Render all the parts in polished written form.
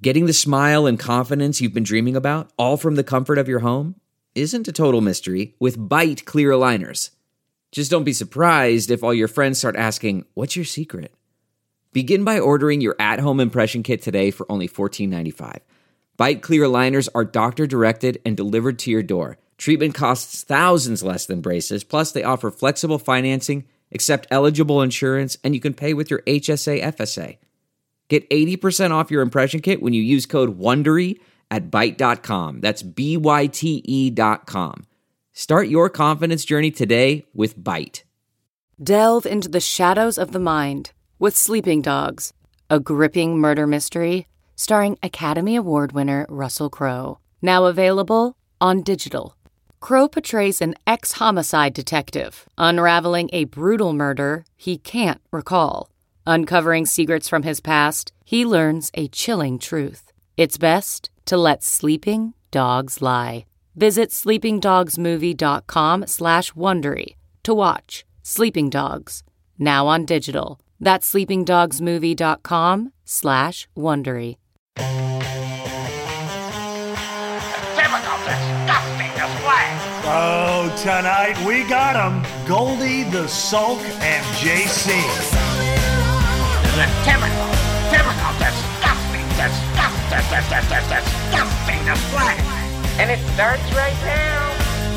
Getting the smile and confidence you've been dreaming about, all from the comfort of your home, isn't a total mystery with Byte clear aligners. Just don't be surprised if all your friends start asking, "What's your secret?" Begin by ordering your at-home impression kit today for only $14.95. Byte clear aligners are doctor-directed and delivered to your door. Treatment costs thousands less than braces, plus they offer flexible financing, accept eligible insurance, and you can pay with your HSA FSA. Get 80% off your impression kit when you use code WONDERY at Byte.com. That's BYTE.com. Start your confidence journey today with Byte. Delve into the shadows of the mind with Sleeping Dogs, a gripping murder mystery starring Academy Award winner Russell Crowe. Now available on digital. Crowe portrays an ex-homicide detective unraveling a brutal murder he can't recall. Uncovering secrets from his past, he learns a chilling truth. It's best to let sleeping dogs lie. Visit sleepingdogsmovie.com/Wondery to watch Sleeping Dogs, now on digital. That's sleepingdogsmovie.com/Wondery. Typical disgusting display. Oh, tonight we got them. Goldie, the Sulk, and JC. The typical disgusting display. And it starts right now.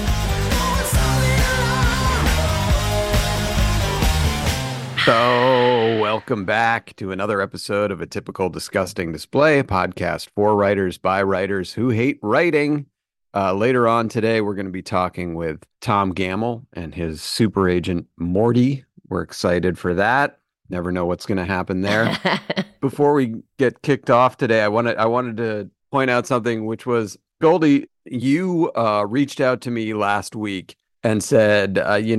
So, welcome back to another episode of A Typical Disgusting Display, a podcast for writers by writers who hate writing. Later on today, we're going to be talking with Tom Gamble and his super agent, Morty. We're excited for that. Never know what's going to happen there. Before we get kicked off today, I wanted to point out something, which was, Goldie, you reached out to me last week and said,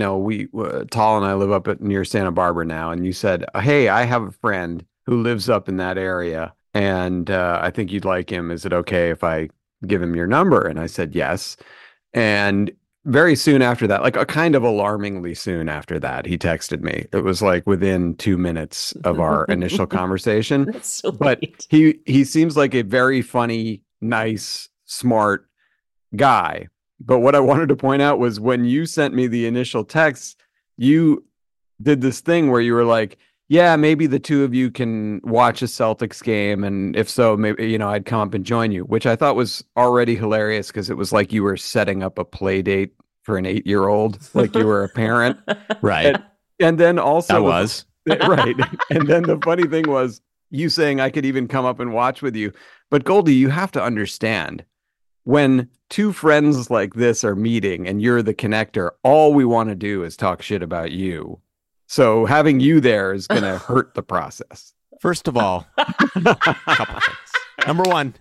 Tal and I live up near Santa Barbara now. And you said, hey, I have a friend who lives up in that area, and I think you'd like him. Is it okay if I give him your number? And I said, yes. And very soon after that, like a kind of alarmingly soon after that, he texted me. It was like within 2 minutes of our initial conversation. That's so But late. he seems like a very funny, nice, smart guy. But what I wanted to point out was when you sent me the initial text, you did this thing where you were like, yeah, maybe the two of you can watch a Celtics game. And if so, maybe, I'd come up and join you, which I thought was already hilarious because it was like you were setting up a play date for an 8-year-old, like you were a parent. Right. And then also, I was. right. And then the funny thing was you saying I could even come up and watch with you. But Goldie, you have to understand, when two friends like this are meeting and you're the connector, all we want to do is talk shit about you. So having you there is going to hurt the process. First of all, a couple things. Number one,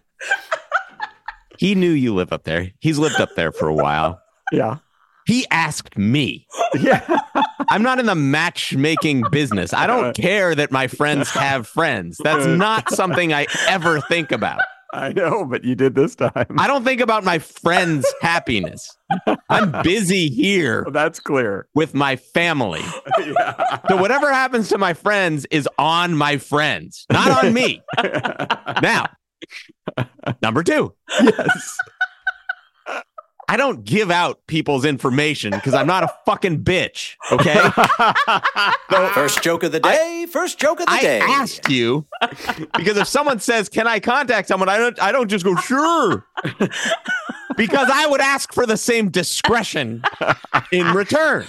he knew you live up there. He's lived up there for a while. Yeah. He asked me. Yeah. I'm not in the matchmaking business. I don't care that my friends have friends. That's not something I ever think about. I know, but you did this time. I don't think about my friends' happiness. I'm busy here That's clear. with my family. Yeah. So whatever happens to my friends is on my friends, not on me. Now, number two. Yes. I don't give out people's information because I'm not a fucking bitch, okay? First joke of the day. I asked you because if someone says, "Can I contact someone?" I don't just go, "Sure," because I would ask for the same discretion in return.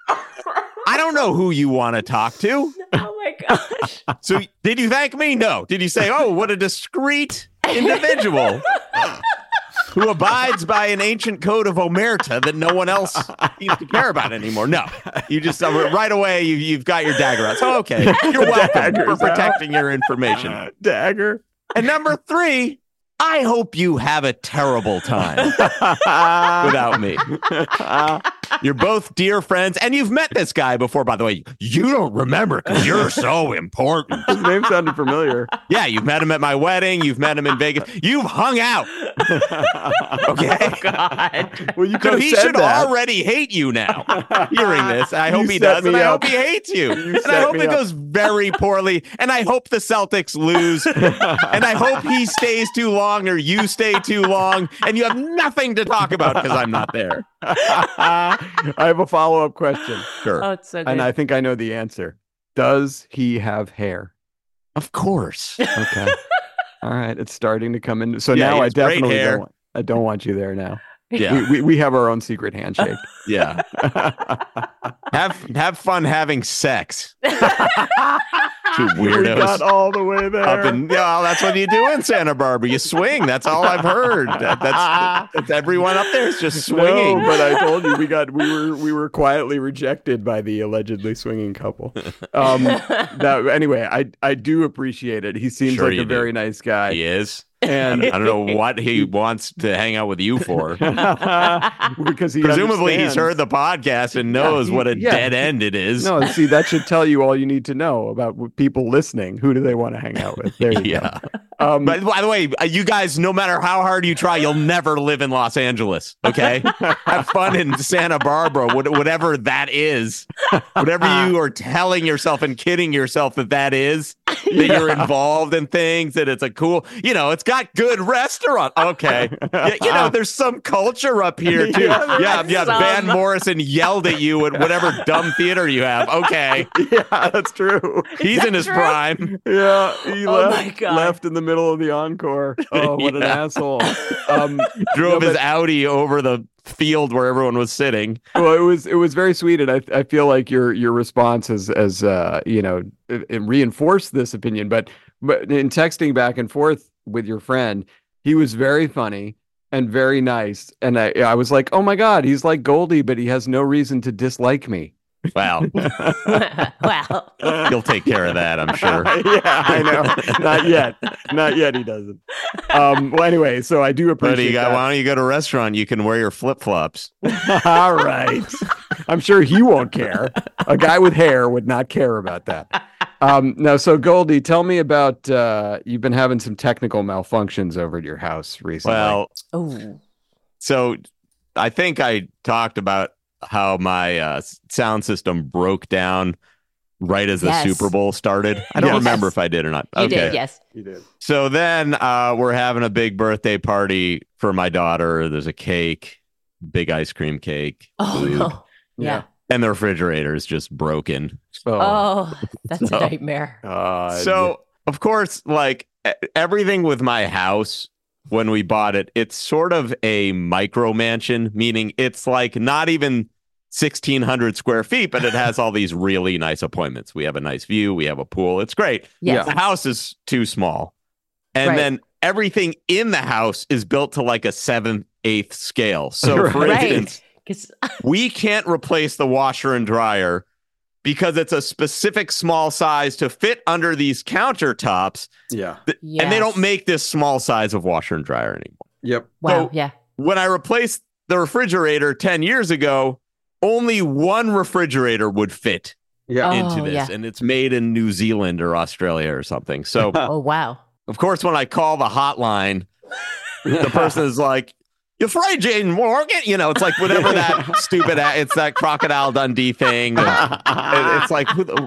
I don't know who you want to talk to. Oh my gosh. So did you thank me? No. Did you say, "Oh, what a discreet individual who abides by an ancient code of omerta that no one else seems to care about anymore"? No. You just right away, you've got your dagger out. So, okay. You're welcome for protecting your information. Dagger. And number three, I hope you have a terrible time without me. You're both dear friends, and you've met this guy before, by the way. You don't remember because you're so important. His name sounded familiar. Yeah, you've met him at my wedding. You've met him in Vegas. You've hung out. Okay? Oh, God. Well, you could So have he said should that. already hate you now. Hearing this, I hope he set does, and me I up. hope he hates you. You And I set hope me it up. goes very poorly, and I hope the Celtics lose, and I hope he stays too long or you stay too long, and you have nothing to talk about because I'm not there. I have a follow-up question, Sure. Oh, it's so good. and I think I know the answer. Does he have hair? Of course. Okay. All right. It's starting to come in. So Yeah, now he I has great definitely hair. don't want you there now. Yeah. We have our own secret handshake. Yeah. Have fun having sex. You We weirdos. got all the way there. Up in, yeah, that's what you do in Santa Barbara. You swing. That's all I've heard. That's everyone up there is just swinging. No, but I told you we were quietly rejected by the allegedly swinging couple. Anyway, I do appreciate it. He seems Sure like you a do. very nice guy. He is. And I don't know what he wants to hang out with you for. because he Presumably he's understands. heard the podcast and knows what a yeah, dead end it is. No, see, that should tell you all you need to know about people listening. Who do they want to hang out with? There you Yeah. go. But by the way, you guys, no matter how hard you try, you'll never live in Los Angeles. Okay, have fun in Santa Barbara, whatever that is, whatever you are telling yourself and kidding yourself that is, that you're involved in things, that it's a cool, it's got good restaurant. Okay, there's some culture up here too. Yeah, Van Morrison yelled at you at whatever dumb theater you have. Okay, Yeah, that's true. he's in his prime. Yeah, he Oh my God. left in the middle of the encore. Oh, what an Yeah. asshole. Drove No, his but- Audi over the field where everyone was sitting. Well, it was very sweet, and I feel like your response has it reinforced this opinion. But in texting back and forth with your friend, he was very funny and very nice, and I was like, oh my God, he's like Goldie, but he has no reason to dislike me. Wow. Wow. He'll take care of that, I'm sure. Yeah, I know. Not yet. He doesn't. Well, anyway, so I do But appreciate that. why don't you go to a restaurant? You can wear your flip-flops. All right. I'm sure he won't care. A guy with hair would not care about that. No, so Goldie, tell me about you've been having some technical malfunctions over at your house recently. Well, Oh. so I think I talked about how my sound system broke down right as the Yes. Super Bowl started. I don't Yes. remember if I did or not. You Okay. did, yes. you did. So then we're having a big birthday party for my daughter. There's a cake, big ice cream cake. Oh, food, no. Yeah. And the refrigerator is just broken. Oh, that's So- a nightmare. So, of course, like everything with my house, when we bought it, it's sort of a micro mansion, meaning it's like not even 1,600 square feet, but it has all these really nice appointments. We have a nice view. We have a pool. It's great. Yes. The house is too small. And Right. then everything in the house is built to like a 7/8 scale. So, for Right. instance, 'Cause- we can't replace the washer and dryer because it's a specific small size to fit under these countertops. Yeah. And they don't Yes. make this small size of washer and dryer anymore. Yep. Wow. so- Yeah. When I replaced the refrigerator 10 years ago, only one refrigerator would fit Yeah. Oh, into this. yeah. And it's made in New Zealand or Australia or something. So, Oh, wow. of course, when I call the hotline, the person is like, "Your fridge ain't working." It's like whatever that stupid, it's that Crocodile Dundee thing. It's like,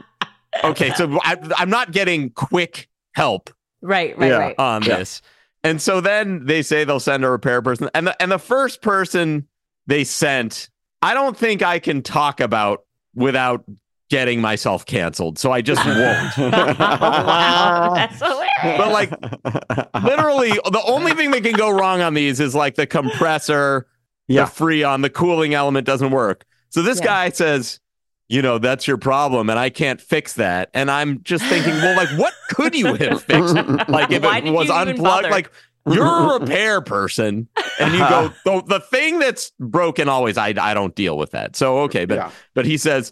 okay, so I'm not getting quick help Right. Yeah. on this. And so then they say they'll send a repair person. And the first person they sent, I don't think I can talk about without getting myself canceled. So I just won't. Wow. That's hilarious. But like literally the only thing that can go wrong on these is like the compressor, Yeah. the Freon, the cooling element doesn't work. So this Yeah. guy says, that's your problem and I can't fix that. And I'm just thinking, well, like what could you have fixed? Like if Why it did was you even unplugged, bother? like you're a repair person and you go, the thing that's broken always, I don't deal with that. So, okay. But he says,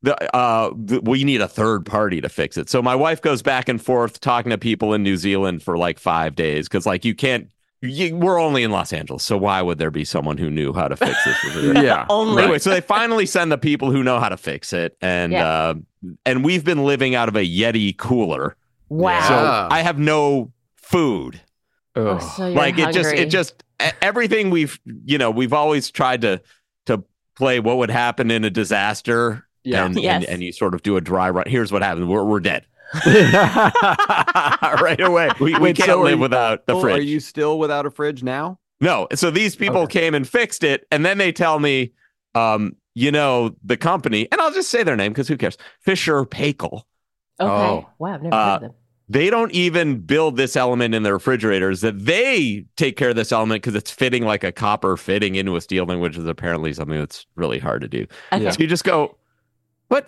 we need a third party to fix it. So my wife goes back and forth talking to people in New Zealand for like 5 days because like you can't we're only in Los Angeles, so why would there be someone who knew how to fix this refrigerator? Yeah. Only. Anyway, so they finally send the people who know how to fix it, and we've been living out of a Yeti cooler. Wow. So I have no food. Oh, so you're Like hungry. it just everything we've always tried to play what would happen in a disaster. Yeah. And you sort of do a dry run. Here's what happens. We're dead. Right away. We can't live without the fridge. Are you still without a fridge now? No. So these people came and fixed it, and then they tell me, the company, and I'll just say their name because who cares? Fisher Paykel. Okay. Oh. Wow, I've never heard of them. They don't even build this element in their refrigerators. That they take care of this element because it's fitting like a copper fitting into a steel thing, which is apparently something that's really hard to do. Okay. So you just go, what?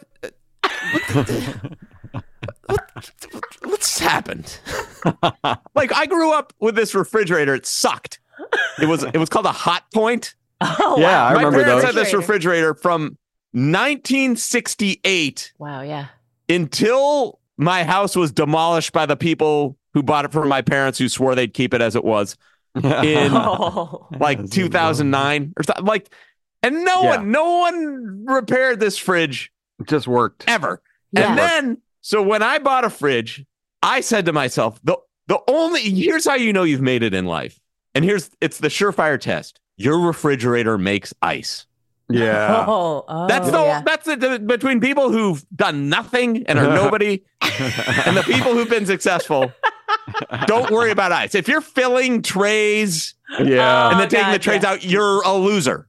What's happened? Like I grew up with this refrigerator. It sucked. It was called a Hot Point. Oh, Yeah, wow. I remember My parents those. had this refrigerator from 1968 Wow, yeah. until my house was demolished by the people who bought it from my parents, who swore they'd keep it as it was in Oh. like 2009 or something. Like, and no one repaired this fridge It just worked. ever. Yeah. And then, so when I bought a fridge, I said to myself, here's how you know you've made it in life. And it's the surefire test. Your refrigerator makes ice. Yeah. Oh, That's yeah. that's the between people who've done nothing and are nobody and the people who've been successful. Don't worry about ice. If you're filling trays Yeah. and then taking God, the trays yeah. out, you're a loser.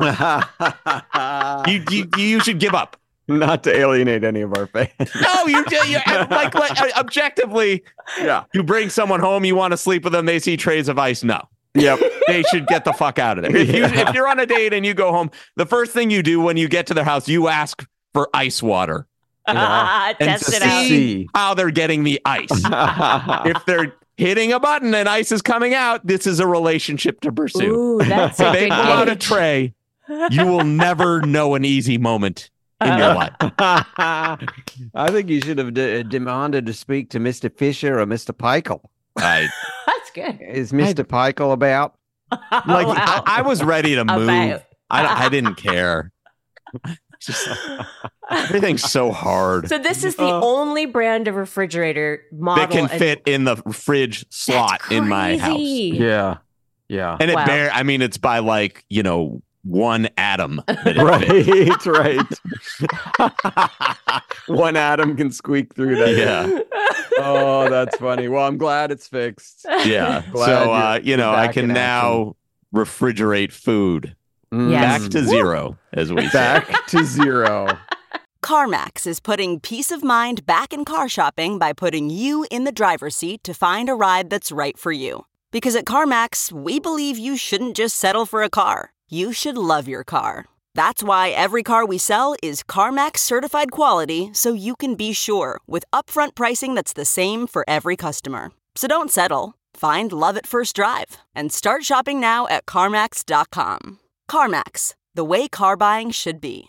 You should give up. Not to alienate any of our fans. No, you like objectively. Yeah. You bring someone home, you want to sleep with them, they see trays of ice. No. Yep. They should get the fuck out of there. If you're on a date and you go home, the first thing you do when you get to their house, you ask for ice water and Test to it out. see how they're getting the ice. If they're hitting a button and ice is coming out, this is a relationship to pursue. Ooh, that's If a they good pull out a gauge. tray, you will never know an easy moment in your life. I think you should have demanded to speak to Mr. Fisher or Mr. Peichel. That's good. Is Mr. Peichel about? Like Wow. I was ready to move. About. I didn't care. Just everything's so hard. So this is the only brand of refrigerator model That can and- fit in the fridge slot That's in my house. crazy. Yeah. Yeah. And Wow. it's by like, 1 atom. That it fits. Right. One atom can squeak through that. Yeah. Oh, that's funny. Well, I'm glad it's fixed. Yeah. Glad So, you're I back can in now refrigerate food Yes. back to zero, as we say. Back to zero. CarMax is putting peace of mind back in car shopping by putting you in the driver's seat to find a ride that's right for you. Because at CarMax, we believe you shouldn't just settle for a car. You should love your car. That's why every car we sell is CarMax certified quality, so you can be sure with upfront pricing that's the same for every customer. So don't settle. Find love at first drive and start shopping now at CarMax.com. CarMax, the way car buying should be.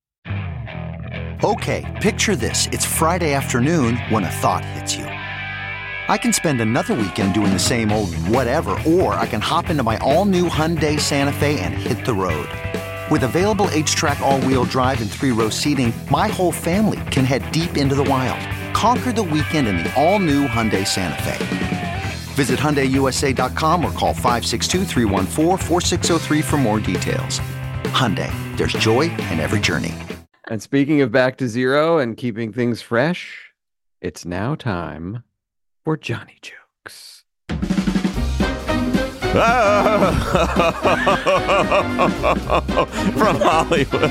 Okay, picture this. It's Friday afternoon when a thought hits you. I can spend another weekend doing the same old whatever, or I can hop into my all-new Hyundai Santa Fe and hit the road. With available H-Track all-wheel drive and 3-row seating, my whole family can head deep into the wild. Conquer the weekend in the all-new Hyundai Santa Fe. Visit HyundaiUSA.com or call 562-314-4603 for more details. Hyundai, there's joy in every journey. And speaking of back to zero and keeping things fresh, it's now time for Johnny Jokes. From Hollywood.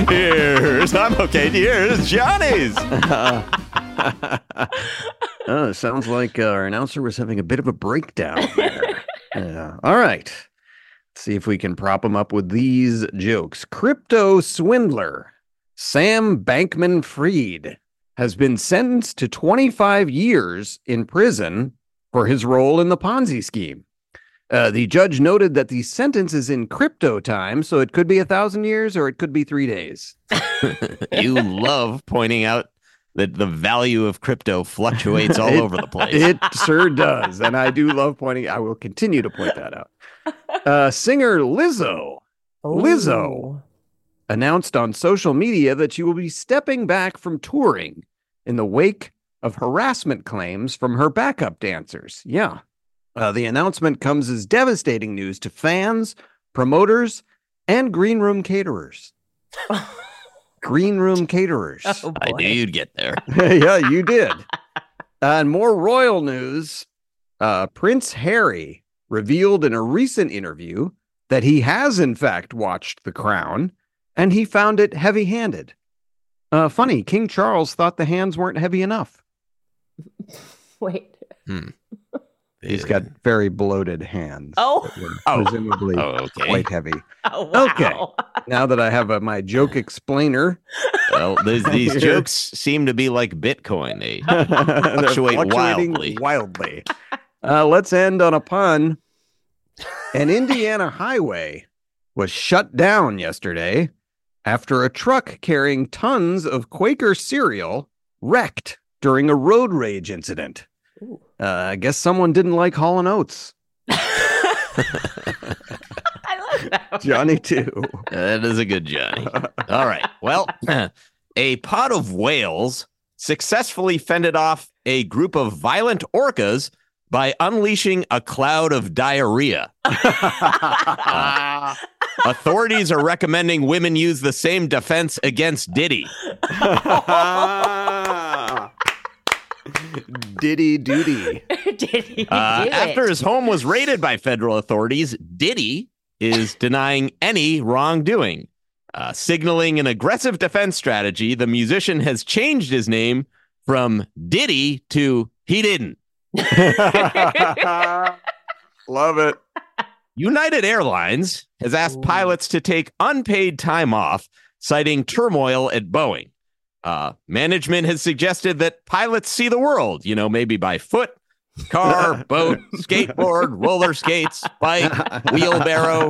Here's Johnny's. Oh, it sounds like our announcer was having a bit of a breakdown there. All right. Let's see if we can prop him up with these jokes. Crypto swindler Sam Bankman-Fried has been sentenced to 25 years in prison for his role in the Ponzi scheme. The judge noted that the sentence is in crypto time, so it could be 1,000 years or it could be 3 days. You love pointing out that the value of crypto fluctuates all over the place. It sure does. And I do love I will continue to point that out. Singer Lizzo announced on social media that she will be stepping back from touring in the wake of harassment claims from her backup dancers. Yeah. The announcement comes as devastating news to fans, promoters, and green room caterers. Green room caterers. Oh, I knew you'd get there. Yeah, you did. And more royal news. Prince Harry revealed in a recent interview that he has, in fact, watched The Crown, and he found it heavy-handed. Funny, King Charles thought the hands weren't heavy enough. Wait. He's got very bloated hands. Oh. Presumably okay. quite heavy. Oh, wow. Okay. Now that I have my joke explainer. Well, these jokes seem to be like Bitcoin. They fluctuate wildly. Let's end on a pun. An Indiana highway was shut down yesterday after a truck carrying tons of Quaker cereal wrecked during a road rage incident. I guess someone didn't like Hall & Oates. I love that. Johnny too. That is a good Johnny. All right. Well, a pod of whales successfully fended off a group of violent orcas by unleashing a cloud of diarrhea. Authorities are recommending women use the same defense against Diddy. Diddy Doody. After his home was raided by federal authorities, Diddy is denying any wrongdoing. Signaling an aggressive defense strategy, the musician has changed his name from Diddy to He Didn't. Love it. United Airlines has asked pilots to take unpaid time off, citing turmoil at Boeing. Management has suggested that pilots see the world, maybe by foot, car, boat, skateboard, roller skates, bike, wheelbarrow.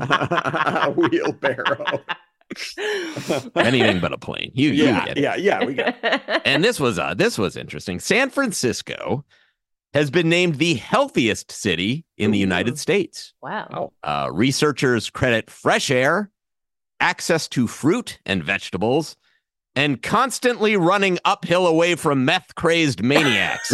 Anything but a plane. You get it. Yeah, we got it. And this was interesting. San Francisco has been named the healthiest city in the United States. Wow. Researchers credit fresh air, access to fruit and vegetables, and constantly running uphill away from meth-crazed maniacs.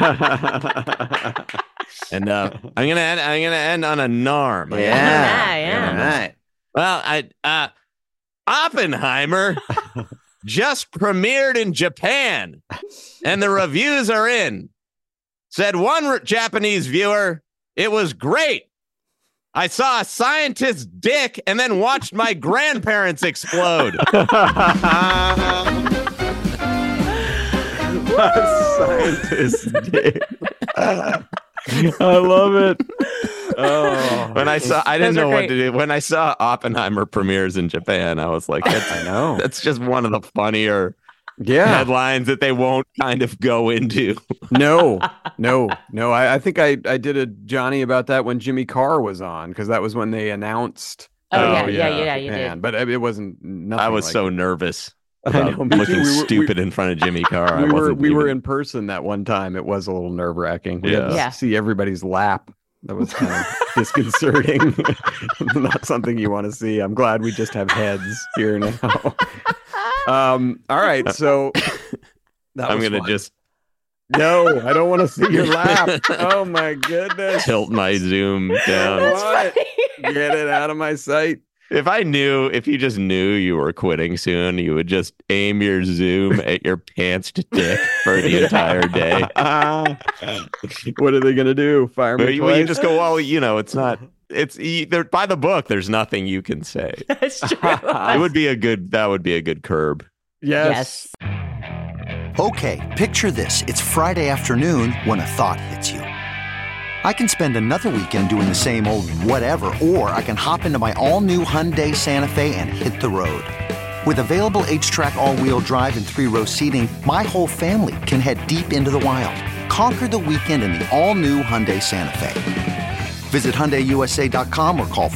And I'm gonna end on a narm. Yeah. Well, Oppenheimer just premiered in Japan, and the reviews are in. Said one Japanese viewer, "It was great. I saw a scientist's dick and then watched my grandparents explode." Scientist's dick. I love it. Oh, I didn't know what to do. When I saw Oppenheimer premieres in Japan, I was like, I know. That's just one of the funnier headlines that they won't kind of go into. No. I think I did a Johnny about that when Jimmy Carr was on, because that was when they announced. Yeah, you did. But it wasn't nothing. I was like so it. nervous. I know, looking stupid in front of Jimmy Carr. We were in person that one time. It was a little nerve-wracking. We had to see everybody's lap. That was kind of disconcerting. Not something you want to see. I'm glad we just have heads here now. All right, so I'm gonna just no, I don't want to see your lap. Oh my goodness! Tilt my zoom down. What? Get it out of my sight. If you just knew you were quitting soon, you would just aim your zoom at your pantsed dick for the entire day. What are they gonna do? Fire me? You just go, well, it's not. They're by the book. There's nothing you can say. That's true. That would be a good curb. Yes. Okay, picture this. It's Friday afternoon when a thought hits you. I can spend another weekend doing the same old whatever, or I can hop into my all-new Hyundai Santa Fe and hit the road. With available H-Track all-wheel drive and 3-row seating, my whole family can head deep into the wild. Conquer the weekend in the all-new Hyundai Santa Fe. Visit HyundaiUSA.com or call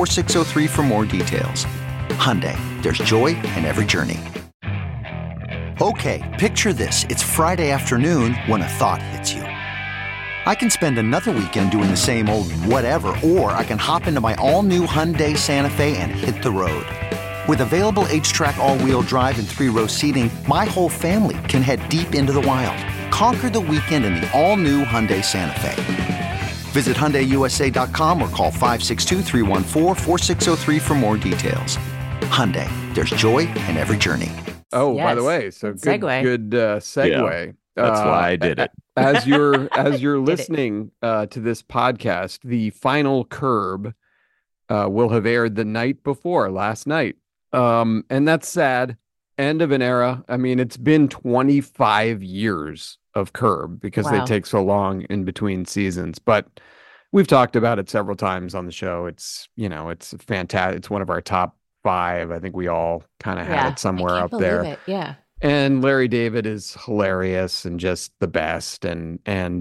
562-314-4603 for more details. Hyundai, there's joy in every journey. Okay, picture this. It's Friday afternoon when a thought hits you. I can spend another weekend doing the same old whatever, or I can hop into my all-new Hyundai Santa Fe and hit the road. With available H-Track all-wheel drive and 3-row seating, my whole family can head deep into the wild. Conquer the weekend in the all-new Hyundai Santa Fe. Visit HyundaiUSA.com or call 562-314-4603 for more details. Hyundai, there's joy in every journey. Oh, Yes. by the way, so good segue. Yeah, that's why I did it. As you're listening to this podcast, the final Curb will have aired the night before last night. And that's sad. End of an era. I mean, it's been 25 years of Curb because they take so long in between seasons. But we've talked about it several times on the show. It's, it's fantastic. It's one of our top 5. I think we all kind of had it somewhere up there. It. Yeah. And Larry David is hilarious and just the best. And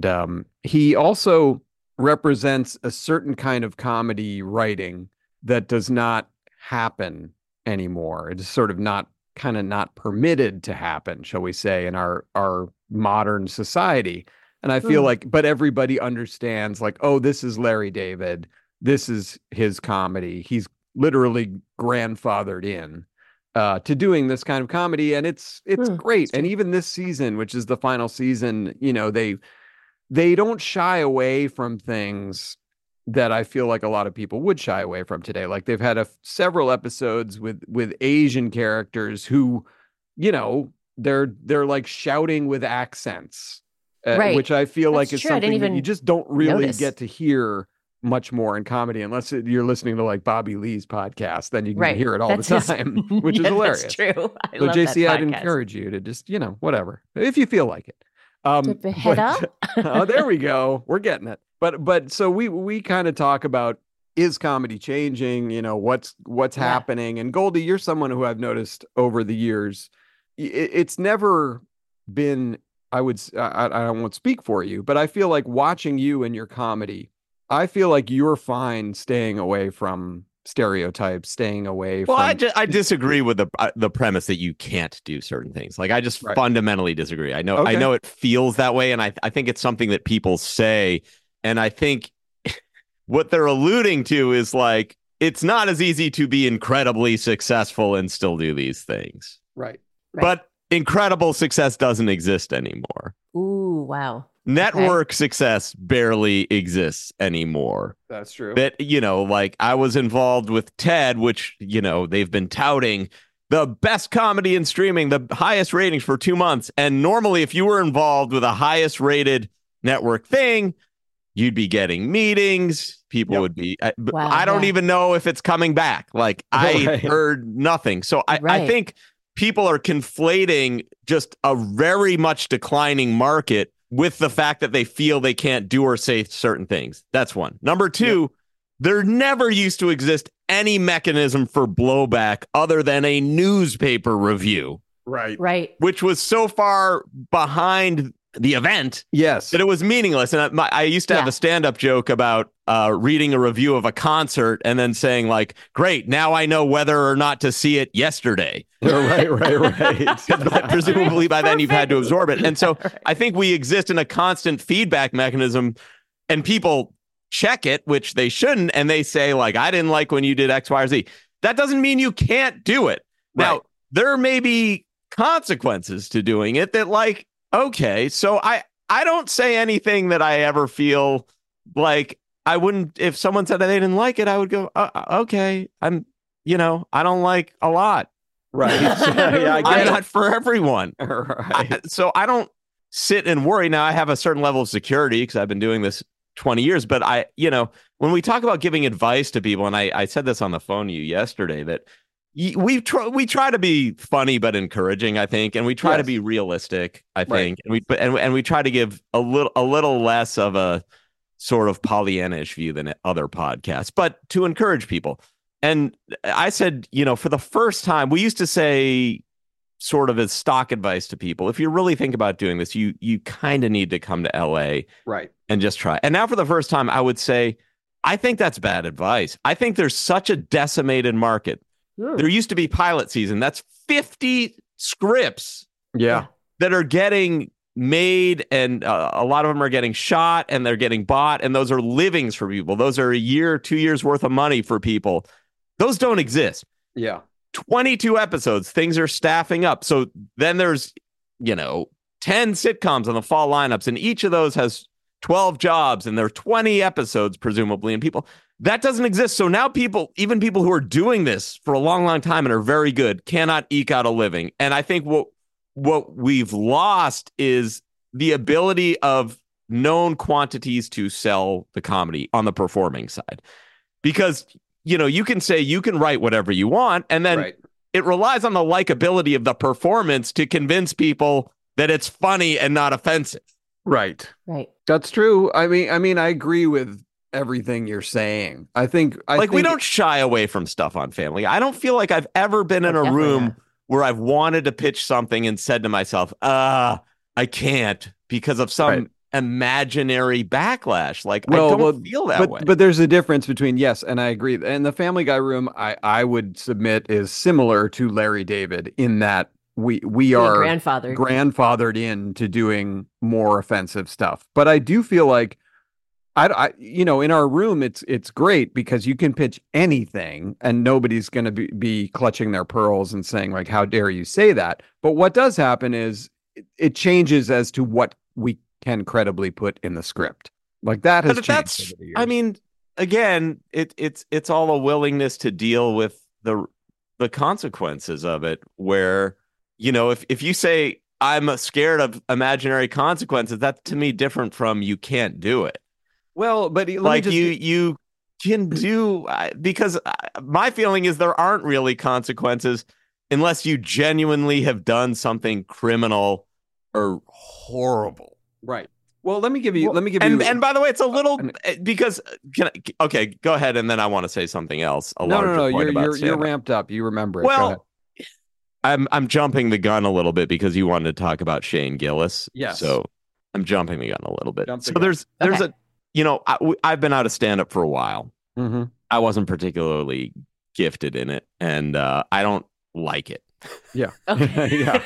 he also represents a certain kind of comedy writing that does not happen anymore. It's sort of not permitted to happen, shall we say, in our modern society. And I feel like, but everybody understands, like, oh, this is Larry David. This is his comedy. He's literally grandfathered in to doing this kind of comedy, and it's great. And even this season, which is the final season, they don't shy away from things that I feel like a lot of people would shy away from today. Like they've had several episodes with Asian characters who, they're like shouting with accents, which I feel like is something that you just don't really get to hear much more in comedy unless you're listening to like Bobby Lee's podcast. Then you can hear it all the time, which is hilarious. That's true. I love JC, that I'd encourage you to just, whatever, if you feel like it. Head up. Oh, there we go. We're getting it. But so we kind of talk about, is comedy changing? What's happening? And Goldie, you're someone who I've noticed over the years, it's never been, I won't speak for you, but I feel like watching you and your comedy, I feel like you're fine staying away from stereotypes, staying away from... Well, I disagree with the premise that you can't do certain things. Like, I just fundamentally disagree. I know it feels that way, and I think it's something that people say, and I think what they're alluding to is like, it's not as easy to be incredibly successful and still do these things. Right. But incredible success doesn't exist anymore. Ooh, wow. Network success barely exists anymore. That's true. That, like I was involved with TED, which, they've been touting the best comedy in streaming, the highest ratings for 2 months. And normally, if you were involved with a highest rated network thing, you'd be getting meetings. People would be. I don't even know if it's coming back. Like I heard nothing. So I think people are conflating just a very much declining market with the fact that they feel they can't do or say certain things. That's one. Number two, there never used to exist any mechanism for blowback other than a newspaper review. Right. Which was so far behind the event that it was meaningless. And I used to have a stand-up joke about reading a review of a concert and then saying like, great, now I know whether or not to see it yesterday. Right. Presumably by then you've had to absorb it. And so I think we exist in a constant feedback mechanism, and people check it, which they shouldn't. And they say like, I didn't like when you did X, Y, or Z. That doesn't mean you can't do it. Now, there may be consequences to doing it that like, okay, so I don't say anything that I ever feel like I wouldn't. If someone said that they didn't like it, I would go, okay, I don't like a lot. Right. I'm not for everyone. Right. So I don't sit and worry. Now I have a certain level of security because I've been doing this 20 years. But when we talk about giving advice to people, and I said this on the phone to you yesterday, that we try to be funny but encouraging, I think, and we try to be realistic, I think, and we try to give a little less of a sort of Pollyannish view than other podcasts, but to encourage people. And I said, for the first time, we used to say sort of as stock advice to people, if you really think about doing this, you kind of need to come to LA and just try. And now for the first time, I would say, I think that's bad advice. I think there's such a decimated market. There used to be pilot season. That's 50 scripts Yeah. that are getting made, and a lot of them are getting shot and they're getting bought, and those are livings for people. Those are a year, 2 years worth of money for people. Those don't exist. Yeah. 22 episodes, things are staffing up. So then there's, 10 sitcoms on the fall lineups, and each of those has 12 jobs, and there are 20 episodes, presumably, and people, that doesn't exist. So now even people who are doing this for a long, long time and are very good, cannot eke out a living. And I think what we've lost is the ability of known quantities to sell the comedy on the performing side. Because, you can say you can write whatever you want, and then it relies on the likability of the performance to convince people that it's funny and not offensive. Right. That's true. I mean, I agree with everything you're saying. I think we don't shy away from stuff on Family. I don't feel like I've ever been in a room where I've wanted to pitch something and said to myself, I can't because of some imaginary backlash. Like, I don't feel that way. But there's a difference between, yes, and I agree. And the Family Guy room, I would submit, is similar to Larry David in that we are grandfathered into doing more offensive stuff. But I do feel like, in our room, it's great because you can pitch anything and nobody's going to be clutching their pearls and saying, like, how dare you say that? But what does happen is it changes as to what we can credibly put in the script. Like, that has changed over the years. I mean, again, it's all a willingness to deal with the consequences of it, where, if you say, I'm scared of imaginary consequences, that's to me different from you can't do it. Well, but you can do, because my feeling is there aren't really consequences unless you genuinely have done something criminal or horrible. Right. Well, let me give you. And by the way, it's a little because okay, go ahead, and then I want to say something else. No. You're ramped up. You remember it. Well, I'm jumping the gun a little bit because you wanted to talk about Shane Gillis. Yes. So I'm jumping the gun a little bit. There's a. I've been out of stand-up for a while. Mm-hmm. I wasn't particularly gifted in it, and I don't like it. Yeah. Yeah.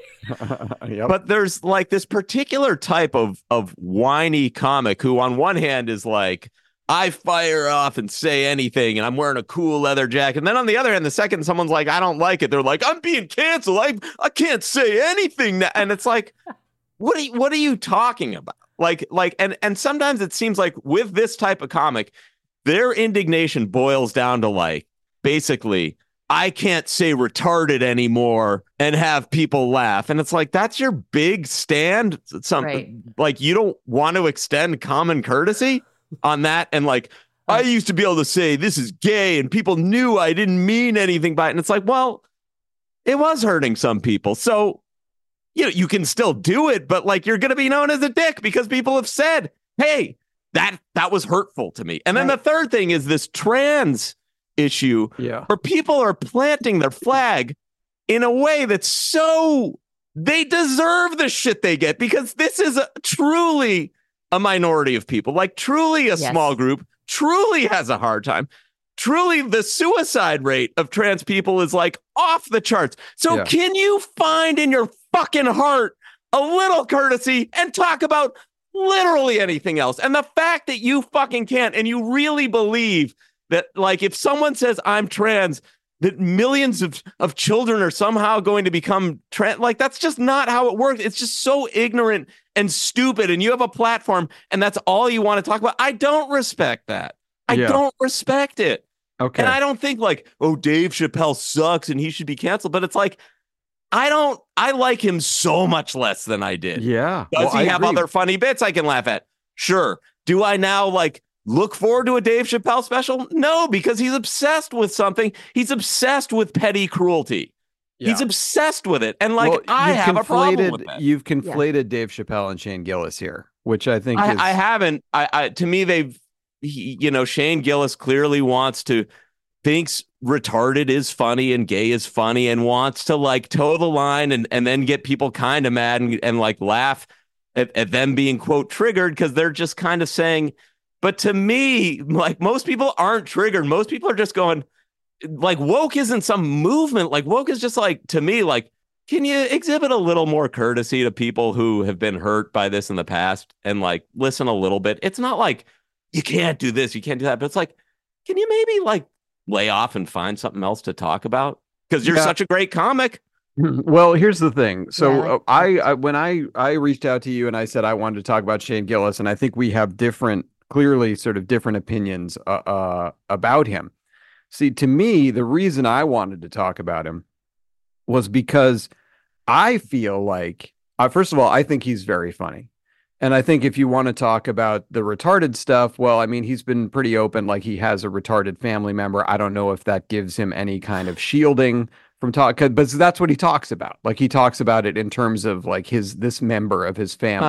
Yep. But there's like this particular type of whiny comic who on one hand is like, I fire off and say anything, and I'm wearing a cool leather jacket. And then on the other hand, the second someone's like, I don't like it, they're like, I'm being canceled. I can't say anything now. And it's like, what are you talking about? And sometimes it seems like with this type of comic, their indignation boils down to like, basically, I can't say retarded anymore and have people laugh. And it's like, that's your big stand. Like, you don't want to extend common courtesy on that. And like, I used to be able to say this is gay and people knew I didn't mean anything by it. And it's like, well, it was hurting some people. So, you can still do it, but like, you're going to be known as a dick because people have said, hey, that was hurtful to me. And then the third thing is this trans issue where people are planting their flag in a way that's so they deserve the shit they get, because this is truly a minority of people, like truly a small group, truly has a hard time. Truly, the suicide rate of trans people is like off the charts. So can you find in your fucking heart a little courtesy and talk about literally anything else? And the fact that you fucking can't, and you really believe that, like, if someone says I'm trans, that millions of children are somehow going to become trans, like, that's just not how it works. It's just so ignorant and stupid. And you have a platform and that's all you want to talk about. I don't respect that. I don't respect it. Okay. And I don't think like, oh, Dave Chappelle sucks and he should be canceled. But it's like, I like him so much less than I did. Yeah. Does he have other funny bits I can laugh at? Sure. Do I now like look forward to a Dave Chappelle special? No, because he's obsessed with something. He's obsessed with petty cruelty. Yeah. He's obsessed with it. And like, I have a problem with that. You've conflated Dave Chappelle and Shane Gillis here, which I think I haven't. To me, Shane Gillis clearly thinks retarded is funny and gay is funny and wants to like toe the line and then get people kind of mad and like laugh at them being, quote, triggered because they're just kind of saying. But to me, like, most people aren't triggered. Most people are just going, like, woke isn't some movement. Like, woke is just like, to me, like, can you exhibit a little more courtesy to people who have been hurt by this in the past and like listen a little bit? It's not like you can't do this, you can't do that, but it's like, can you maybe like lay off and find something else to talk about? Because you're such a great comic. Well, here's the thing. So I when I reached out to you and I said I wanted to talk about Shane Gillis, and I think we have clearly sort of different opinions about him. See, to me, the reason I wanted to talk about him was because I feel like, first of all, I think he's very funny. And I think if you want to talk about the retarded stuff, well, I mean, he's been pretty open, like he has a retarded family member. I don't know if that gives him any kind of shielding from talk, but that's what he talks about. Like he talks about it in terms of like this member of his family.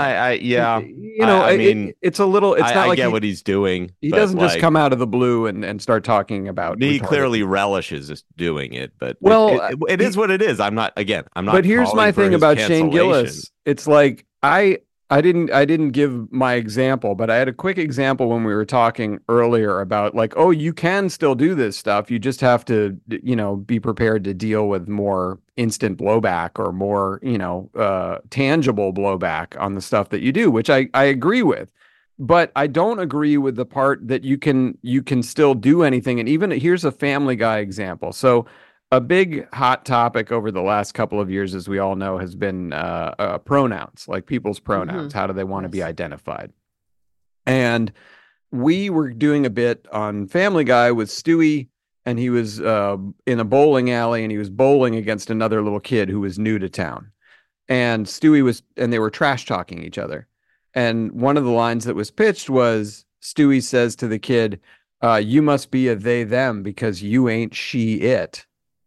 It's a little. It's not like I get what he's doing. He doesn't just come out of the blue and start talking about. He clearly relishes doing it, but it is what it is. I'm not. But here's my thing about Shane Gillis. It's like I didn't give my example, but I had a quick example when we were talking earlier about like, oh, you can still do this stuff. You just have to, be prepared to deal with more instant blowback or more, tangible blowback on the stuff that you do, which I agree with. But I don't agree with the part that you can still do anything. And even here's a Family Guy example. So a big hot topic over the last couple of years, as we all know, has been pronouns, like people's pronouns. How do they want to be identified? And we were doing a bit on Family Guy with Stewie, and he was in a bowling alley, and he was bowling against another little kid who was new to town. And they were trash talking each other. And one of the lines that was pitched was, Stewie says to the kid, you must be a they, them because you ain't she, it.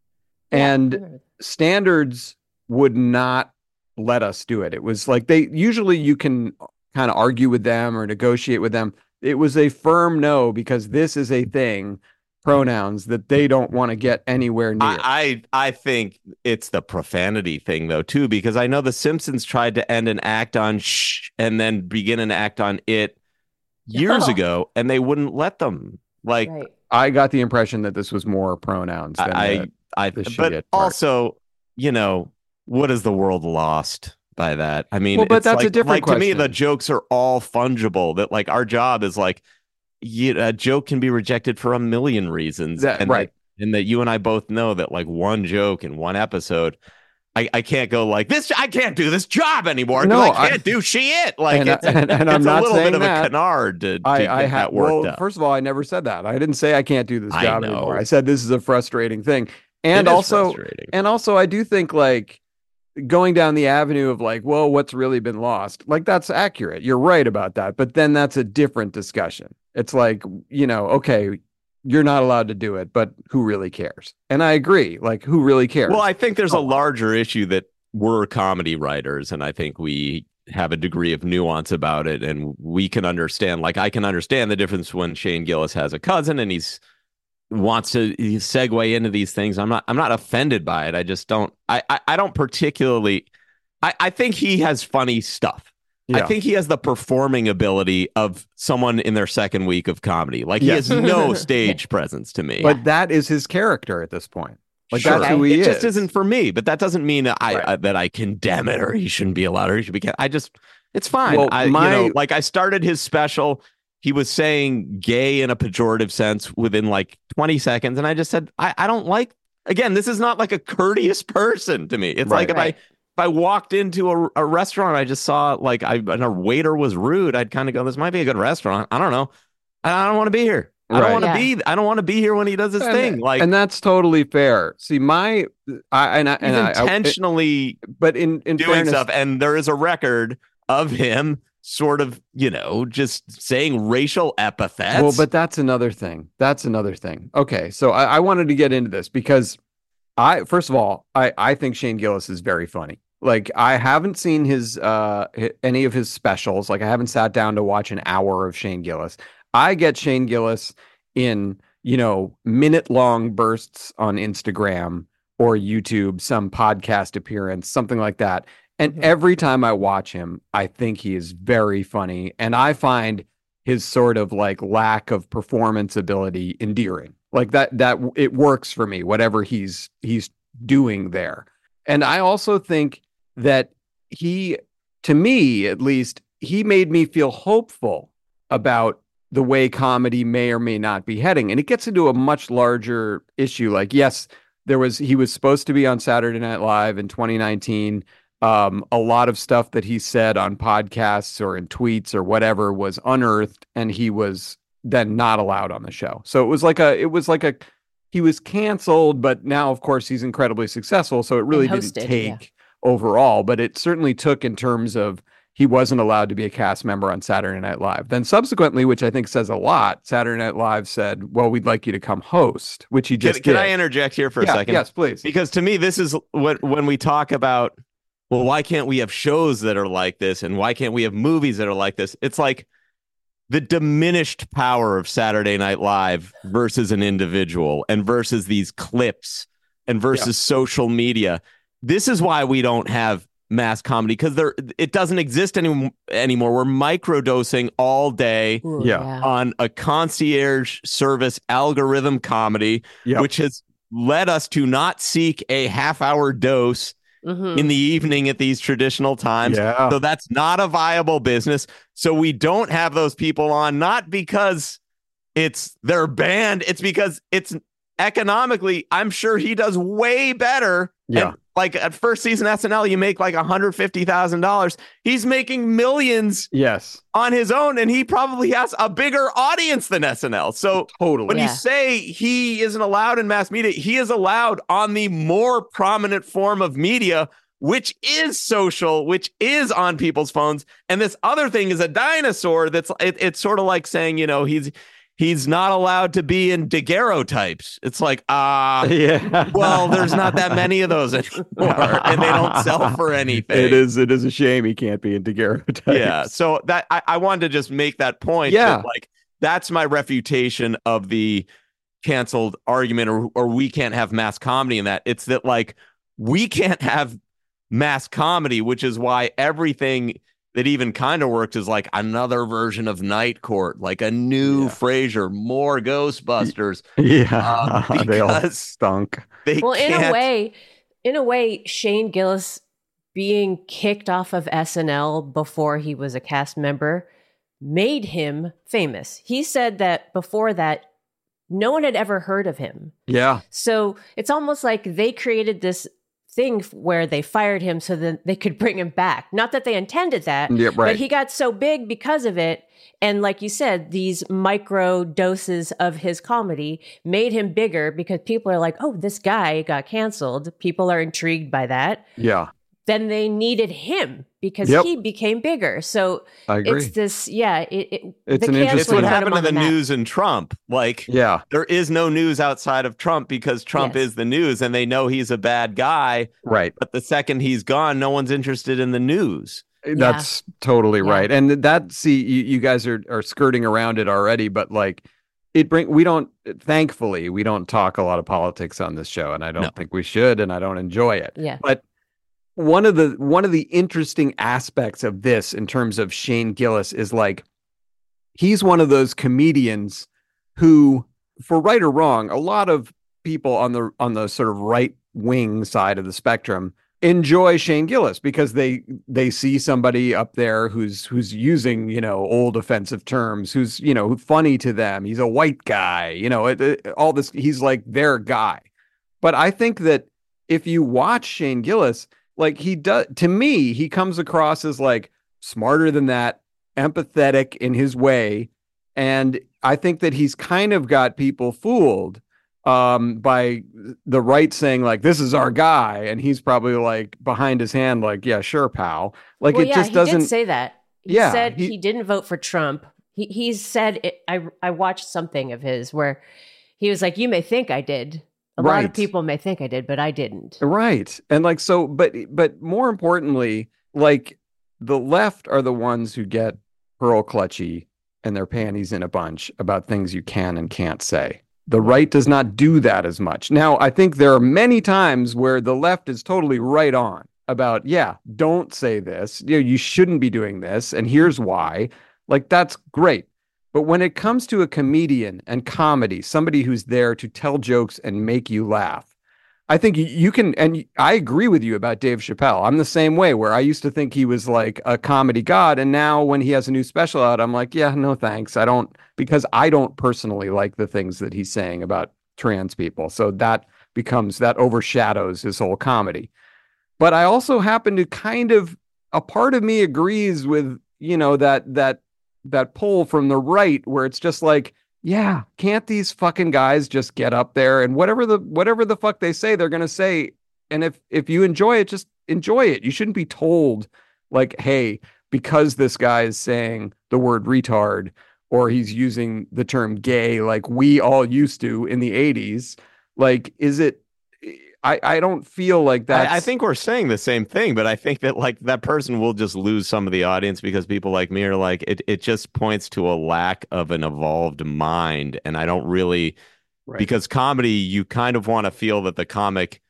And standards would not let us do it. It was like usually you can kind of argue with them or negotiate with them. It was a firm no, because this is a thing, pronouns, that they don't want to get anywhere near. I think it's the profanity thing though too, because I know the Simpsons tried to end an act on shh and then begin an act on it years ago, and they wouldn't let them. Like I got the impression that this was more pronouns than but also, what is the world lost by that? I mean, but that's a different question. To me, the jokes are all fungible. That like our job is like, a joke can be rejected for a million reasons, and that you and I both know that like one joke in one episode, I can't go like this. I can't do this job anymore. No, I can't do shit. Like it's I'm not a little saying bit of that. a canard to get that worked up. First of all, I never said that. I didn't say I can't do this job anymore. I said this is a frustrating thing. And also, I do think like going down the avenue of like, well, what's really been lost? Like, that's accurate. You're right about that. But then that's a different discussion. It's like, okay, you're not allowed to do it, but who really cares? And I agree. Like, who really cares? Well, I think there's a larger issue that we're comedy writers, and I think we have a degree of nuance about it, and we can understand. Like, I can understand the difference when Shane Gillis has a cousin and he wants to segue into these things. I'm not offended by it. I just don't. I don't particularly. I think he has funny stuff. Yeah. I think he has the performing ability of someone in their second week of comedy. Like, he has no stage presence to me. But that is his character at this point. Like, that's who he is. It just isn't for me. But that doesn't mean that I condemn it, or he shouldn't be allowed, or he should be. It's fine. Well, I started his special. He was saying gay in a pejorative sense within like 20 seconds. And I just said, I don't like, again, this is not like a courteous person to me. It's like if I walked into a restaurant, I just saw like and a waiter was rude, I'd kind of go, this might be a good restaurant. I don't know. I don't want to be here. I don't want to be here when he does his thing. Like, and that's totally fair. See, he's intentionally but in doing fairness, stuff, and there is a record of him sort of, just saying racial epithets. Well, but that's another thing. Okay, so I wanted to get into this because first of all, I think Shane Gillis is very funny. Like, I haven't seen his any of his specials. Like, I haven't sat down to watch an hour of Shane Gillis. I get Shane Gillis in, minute-long bursts on Instagram or YouTube, some podcast appearance, something like that. And every time I watch him, I think he is very funny. And I find his sort of like lack of performance ability endearing. Like that it works for me, whatever he's doing there. And I also think that to me at least, he made me feel hopeful about the way comedy may or may not be heading. And it gets into a much larger issue. Like, yes, he was supposed to be on Saturday Night Live in 2019. A lot of stuff that he said on podcasts or in tweets or whatever was unearthed, and he was then not allowed on the show. So it was like he was canceled, but now of course he's incredibly successful. So it really didn't take overall, but it certainly took in terms of he wasn't allowed to be a cast member on Saturday Night Live. Then subsequently, which I think says a lot, Saturday Night Live said, well, we'd like you to come host, which he just did. Can I interject here for a second? Yes, please. Because to me, this is when we talk about, well, why can't we have shows that are like this? And why can't we have movies that are like this? It's like the diminished power of Saturday Night Live versus an individual and versus these clips and versus social media. This is why we don't have mass comedy, because it doesn't exist anymore. We're microdosing all day on a concierge service algorithm comedy, which has led us to not seek a half-hour dose in the evening at these traditional times. So that's not a viable business. So we don't have those people on, not because it's their band, it's because it's economically, I'm sure he does way better. And like at first season SNL, you make like $150,000. He's making millions on his own, and he probably has a bigger audience than SNL. So when you say he isn't allowed in mass media, he is allowed on the more prominent form of media, which is social, which is on people's phones. And this other thing is a dinosaur. It's sort of like saying, he's not allowed to be in daguerreotypes. It's like, well, there's not that many of those anymore, and they don't sell for anything. It is a shame he can't be in daguerreotypes. Yeah, so that I wanted to just make that point. That, that's my refutation of the canceled argument, or we can't have mass comedy in that. It's that like we can't have mass comedy, which is why everything that even kind of worked is like another version of Night Court, like a new Frasier, more Ghostbusters. They all stunk. In a way, Shane Gillis being kicked off of SNL before he was a cast member made him famous. He said that before that, no one had ever heard of him. Yeah. So it's almost like they created this thing where they fired him so that they could bring him back. Not that they intended that, but he got so big because of it. And like you said, these micro doses of his comedy made him bigger because people are like, oh, this guy got canceled. People are intrigued by that. Yeah. Then they needed him because he became bigger. So I agree. It's this, it's what happened to the news and Trump. Like, there is no news outside of Trump because Trump is the news, and they know he's a bad guy. Right. But the second he's gone, no one's interested in the news. That's totally right. And you guys are skirting around it already, but like thankfully, we don't talk a lot of politics on this show, and I don't think we should, and I don't enjoy it. Yeah. But one of the interesting aspects of this in terms of Shane Gillis is like, he's one of those comedians who, for right or wrong, a lot of people on the sort of right wing side of the spectrum enjoy Shane Gillis because they see somebody up there who's using, old offensive terms, who's, funny to them. He's a white guy, all this, he's like their guy. But I think that if you watch Shane Gillis, like to me, he comes across as like smarter than that, empathetic in his way. And I think that he's kind of got people fooled by the right saying like, this is our guy. And he's probably like behind his hand, like, yeah, sure, pal. Like, he did say that. He said he didn't vote for Trump. He said, I watched something of his where he was like, you may think I did. A lot of people may think I did, but I didn't. Right. And like, so, but more importantly, like the left are the ones who get pearl clutchy and their panties in a bunch about things you can and can't say. The right does not do that as much. Now, I think there are many times where the left is totally right on about, don't say this. You shouldn't be doing this. And here's why. Like, that's great. But when it comes to a comedian and comedy, somebody who's there to tell jokes and make you laugh, I think you can, and I agree with you about Dave Chappelle. I'm the same way, where I used to think he was like a comedy god, and now when he has a new special out, I'm like, yeah, no thanks. Because I don't personally like the things that he's saying about trans people. So that overshadows his whole comedy. But I also happen to a part of me agrees with, that pull from the right, where it's just like, yeah, can't these fucking guys just get up there and whatever the fuck they say, they're going to say. And if you enjoy it, just enjoy it. You shouldn't be told like, hey, because this guy is saying the word retard or he's using the term gay like we all used to in the 80s. Like, is it? I don't feel like that. I think we're saying the same thing, but I think that like that person will just lose some of the audience because people like me are like, it just points to a lack of an evolved mind. And I don't really, because comedy, you kind of want to feel that the comic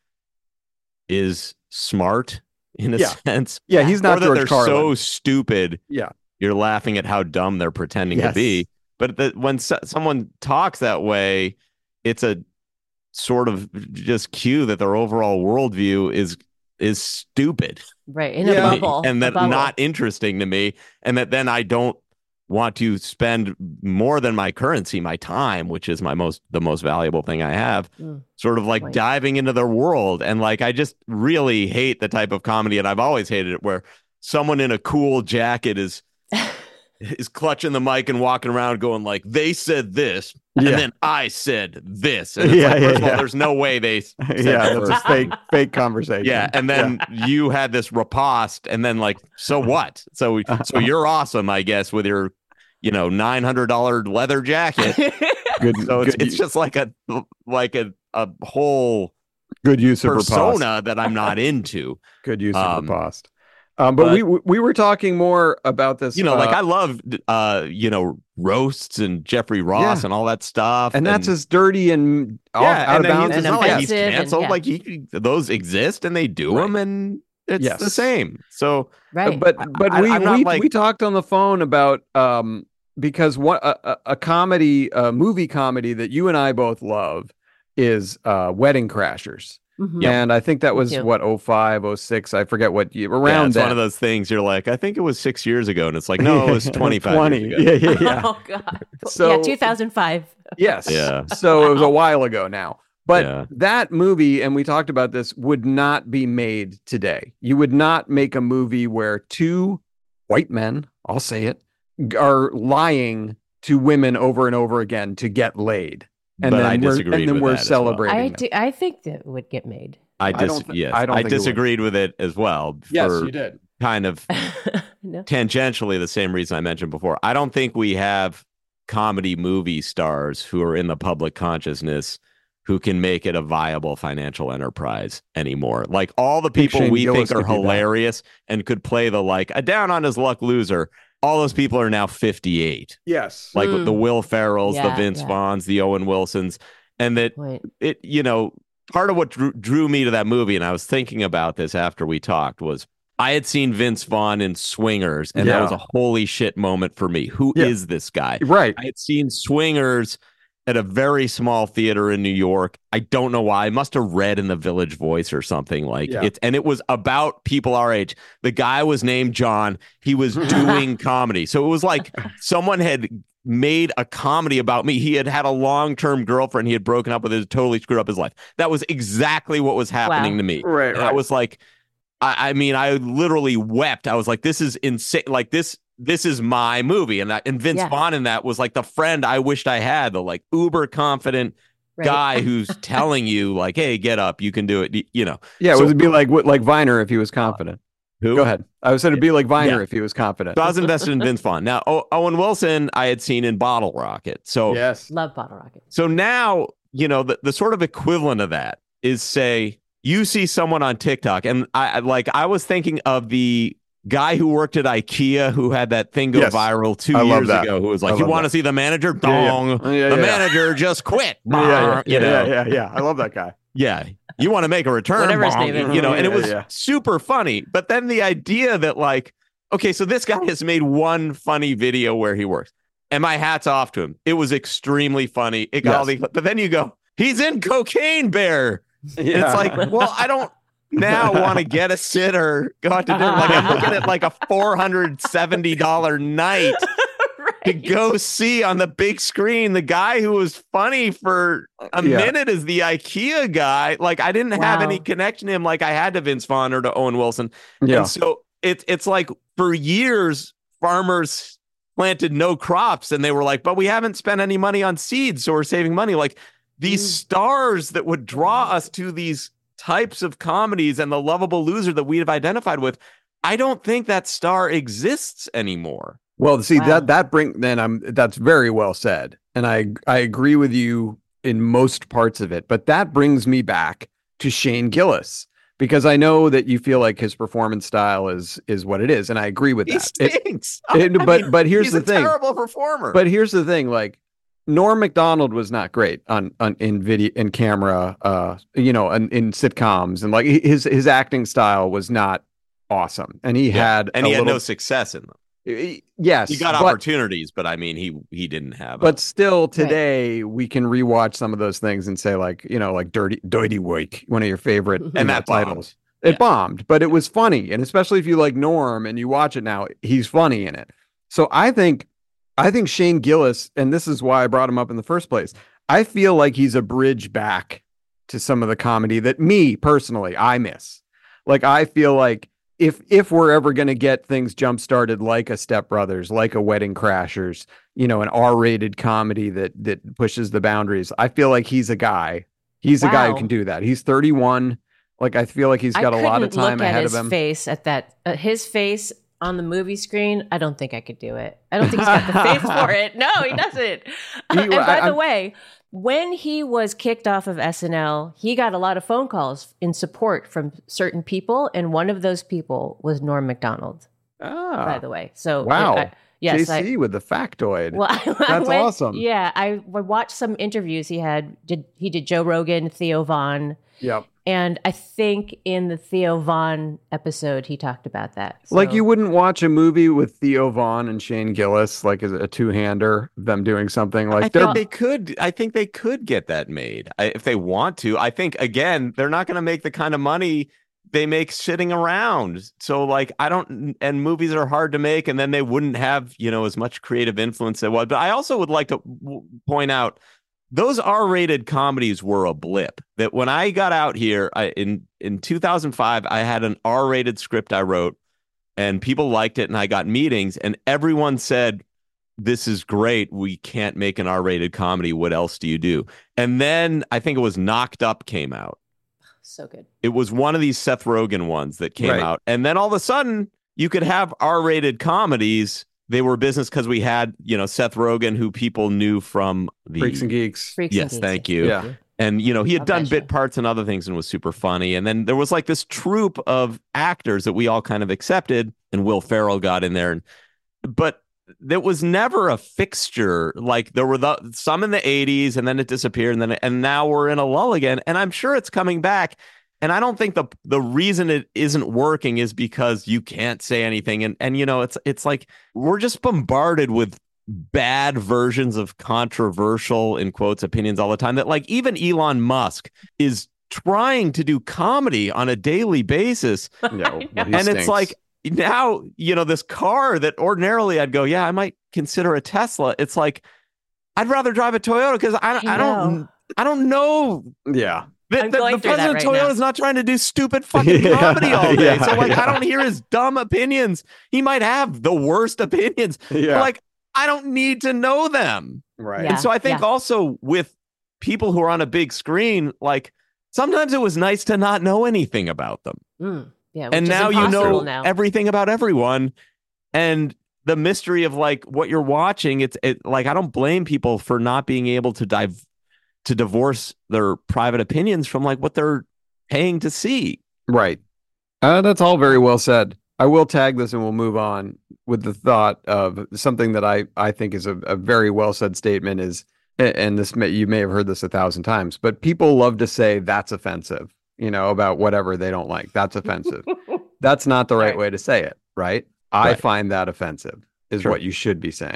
is smart in a sense. Yeah, he's not or that George they're Carlin. So stupid. Yeah. You're laughing at how dumb they're pretending to be. But when someone talks that way, it's a sort of just cue that their overall worldview is stupid, right? In a bubble, and that not interesting to me, and that then I don't want to spend more than my currency, my time, which is the most valuable thing I have, sort of like diving into their world. And like I just really hate the type of comedy, and I've always hated it, where someone in a cool jacket is clutching the mic and walking around going like, they said this, and then I said this. And it's first of all, there's no way they said that's a fake conversation. Yeah, and then you had this riposte, and then like, so what? So you're awesome, I guess, with your, $900 leather jacket. It's just like a whole good use of persona that I'm not into. Good use of riposte. But we were talking more about this. Like I love, roasts and Jeffrey Ross and all that stuff. And that's as dirty and out of bounds. It's not like he's canceled. Like those exist and they do them, and it's the same. So, but we talked on the phone about because a comedy, movie comedy that you and I both love is Wedding Crashers. Mm-hmm. And I think that was 05, 06. I forget what year around. It's one of those things you're like, I think it was 6 years ago, and it's like, no, it was 25 years ago. Yeah. Oh God. So 2005. Yes. Yeah. So it was a while ago now. But that movie, and we talked about this, would not be made today. You would not make a movie where two white men, I'll say it, are lying to women over and over again to get laid. And but then I disagreed with we're that celebrating. I think that would get made. I disagreed with it as well. Yes, you did. Kind of tangentially the same reason I mentioned before. I don't think we have comedy movie stars who are in the public consciousness who can make it a viable financial enterprise anymore. Like all the people we think are hilarious and could play the like a down on his luck loser. All those people are now 58. Yes. Like the Will Ferrells, the Vince Vaughns, the Owen Wilsons. And that part of what drew me to that movie, and I was thinking about this after we talked, was I had seen Vince Vaughn in Swingers, and that was a holy shit moment for me. Who is this guy? Right. I had seen Swingers at a very small theater in New York. I don't know why. I must have read in the Village Voice or something and it was about people our age. The guy was named John. He was doing comedy. So it was like someone had made a comedy about me. He had had a long-term girlfriend. He had broken up with her, totally screwed up his life. That was exactly what was happening to me. Right. I was like, I mean, I literally wept. I was like, this is insane. Like this is my movie. And Vince Vaughn in that was like the friend I wished I had, the like uber confident guy who's telling you like, hey, get up, you can do it. Yeah, it would be like Viner if he was confident. Who? Go ahead. I said it'd be like Viner if he was confident. So I was invested in Vince Vaughn. Now, Owen Wilson, I had seen in Bottle Rocket. So love Bottle Rocket. So now, the sort of equivalent of that is, say, you see someone on TikTok, and I was thinking of the guy who worked at IKEA who had that thing go viral 2 years ago, who was like, you want to see the manager? Dong. The manager just quit. Yeah. I love that guy. Yeah. You want to make a return? Whatever his name is. And it was super funny. But then the idea that like, okay, so this guy has made one funny video where he works, and my hat's off to him. It was extremely funny. It got all the, but then you go, he's in Cocaine Bear. Yeah. It's like, well, I don't now want to get a sitter, go out to dinner. Like I'm looking at like a $470 night to go see on the big screen the guy who was funny for a minute is the IKEA guy. Like I didn't have any connection to him like I had to Vince Vaughn or to Owen Wilson. Yeah. And so it's like for years, farmers planted no crops and they were like, but we haven't spent any money on seeds, so we're saving money. Like these stars that would draw us to these types of comedies and the lovable loser that we have identified with, I don't think that star exists anymore. Well, see, that's very well said. And I agree with you in most parts of it. But that brings me back to Shane Gillis, because I know that you feel like his performance style is what it is. And I agree with that. He stinks. But here's the thing. He's a terrible performer. But here's the thing. Like Norm Macdonald was not great in video, in camera, in sitcoms. And like his acting style was not awesome. And he had no success in them. Yes, he got opportunities, but I mean, he didn't have. But still, today we can rewatch some of those things and say, like Dirty Week, one of your favorite and that titles. It bombed, but it was funny, and especially if you like Norm and you watch it now, he's funny in it. So I think Shane Gillis, and this is why I brought him up in the first place. I feel like he's a bridge back to some of the comedy that me personally I miss. Like I feel like. If we're ever going to get things jump started like a Step Brothers, like a Wedding Crashers, an R-rated comedy that pushes the boundaries, I feel like he's a guy. He's a guy who can do that. He's 31. Like I feel like he's got a lot of time ahead of him. His face on the movie screen, I don't think I could do it. I don't think he's got the face for it. No, he doesn't. And by the way, when he was kicked off of SNL, he got a lot of phone calls in support from certain people, and one of those people was Norm Macdonald. By the way, so wow, yes, JC with the factoid. Well, that's awesome. Yeah, I watched some interviews he did Joe Rogan, Theo Von. Yep. And I think in the Theo Von episode, he talked about that. So. Like you wouldn't watch a movie with Theo Von and Shane Gillis, like a two-hander, them doing something like that. I think they could get that made if they want to. I think, again, they're not going to make the kind of money they make sitting around. So like, and movies are hard to make, and then they wouldn't have, as much creative influence as what. But I also would like to point out, those R-rated comedies were a blip. That when I got out here in 2005, I had an R-rated script I wrote, and people liked it, and I got meetings, and everyone said, "This is great. We can't make an R-rated comedy. What else do you do?" And then I think it was Knocked Up came out. So good. It was one of these Seth Rogen ones that came out, and then all of a sudden you could have R-rated comedies. They were business because we had, Seth Rogen, who people knew from the Freaks and Geeks. Thank you. Yeah. And, he had done bit parts and other things and was super funny. And then there was like this troupe of actors that we all kind of accepted, and Will Ferrell got in there. But there was never a fixture. Like there were some in the 80s, and then it disappeared, and now we're in a lull again. And I'm sure it's coming back. And I don't think the reason it isn't working is because you can't say anything. And it's like we're just bombarded with bad versions of controversial, in quotes, opinions all the time, that like even Elon Musk is trying to do comedy on a daily basis. No, and it's like now, this car that ordinarily I'd go, yeah, I might consider a Tesla. It's like, I'd rather drive a Toyota because I don't know. Yeah. The president of Toyota is not trying to do stupid fucking comedy all day. So I don't hear his dumb opinions. He might have the worst opinions. Yeah. But I don't need to know them. Right. And so I think also with people who are on a big screen, like sometimes it was nice to not know anything about them. Yeah. And now you know everything about everyone. And the mystery of like what you're watching, it's like, I don't blame people for not being able to divorce their private opinions from like what they're paying to see. Right. That's all very well said. I will tag this and we'll move on with the thought of something that I think is a very well said statement is, and you may have heard this 1,000 times, but people love to say that's offensive, about whatever they don't like. That's offensive. That's not the right way to say it. Right. I find that offensive is what you should be saying.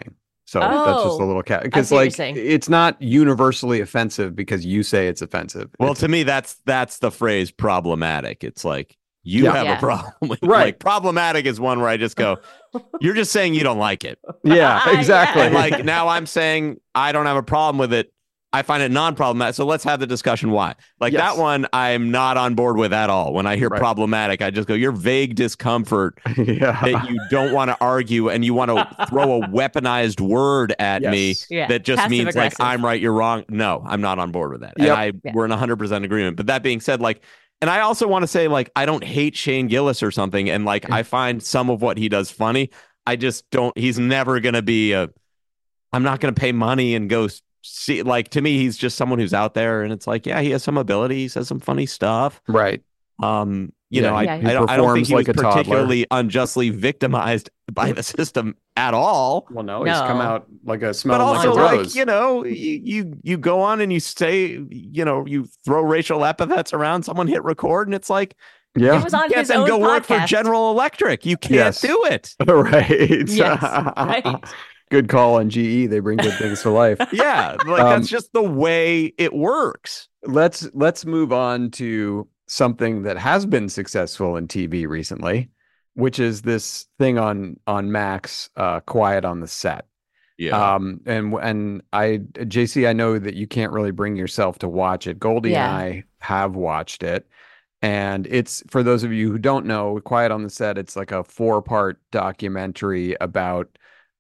So that's just a little cat, because like it's not universally offensive because you say it's offensive. Well, to me, that's the phrase problematic. It's like you have a problem with right. Like problematic is one where I just go, you're just saying you don't like it. Yeah, exactly. And like now I'm saying I don't have a problem with it. I find it non-problematic. So let's have the discussion why. Like that one I'm not on board with at all. When I hear problematic, I just go, your vague discomfort that you don't want to argue and you want to throw a weaponized word at me that just Passive means aggressive. like I'm right, you're wrong. No, I'm not on board with that. And we're in 100% agreement. But that being said, like, and I also want to say, like, I don't hate Shane Gillis or something. And like, I find some of what he does funny. I just don't, he's never going to be I'm not going to pay money and go see, like, to me, he's just someone who's out there, and it's like, yeah, he has some ability, he says some funny stuff, right? You know, I don't think he was particularly unjustly victimized by the system at all. Well, no, he's come out like a smell. But also, like a rose. like, you know, you go on and you say, you know, you throw racial epithets around. Someone hit record, and it's like, yeah, it was on you his can't own then go work for podcast. General Electric. You can't do it, right? Yes, right. Good call on GE. They bring good things to life. Yeah, like that's just the way it works. Let's move on to something that has been successful in TV recently, which is this thing on Max, Quiet on the Set. Yeah. And JC, I know that you can't really bring yourself to watch it. Goldie and I have watched it. And it's, for those of you who don't know, Quiet on the Set, it's like a 4-part documentary about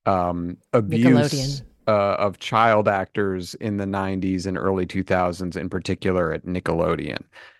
abuse of child actors in the 90s and early 2000s, in particular at Nickelodeon.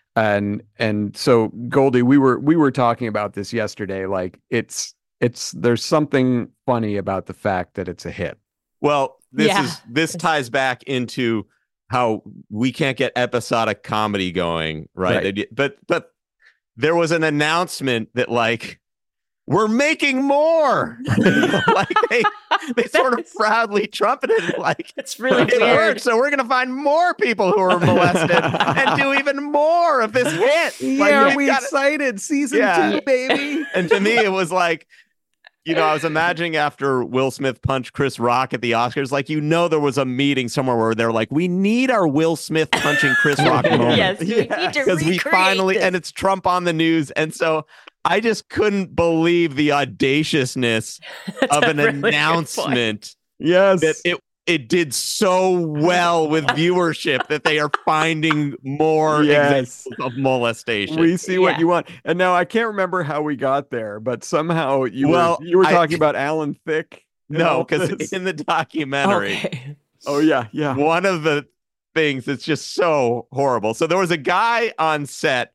And so, Goldie, we were talking about this yesterday. Like, there's something funny about the fact that it's a hit. Well, this ties back into how we can't get episodic comedy going, right? But there was an announcement that, like, we're making more. Like they sort of proudly trumpeted it, like, it's really it weird. worked, so we're gonna find more people who are molested and do even more of this hit. Yeah, like, we excited season 2, baby. And to me, it was like, you know, I was imagining after Will Smith punched Chris Rock at the Oscars, like, you know, there was a meeting somewhere where they're like, we need our Will Smith punching Chris Rock moment. Yes, we need to because we finally, this. and it's Trump on the news, and so I just couldn't believe the audaciousness of an really announcement. Yes, that it did so well with viewership that they are finding more examples of molestation. We see what you want. And now I can't remember how we got there, but somehow you were talking about Alan Thicke. No, because in the documentary, oh yeah, one of the things that's just so horrible. So there was a guy on set,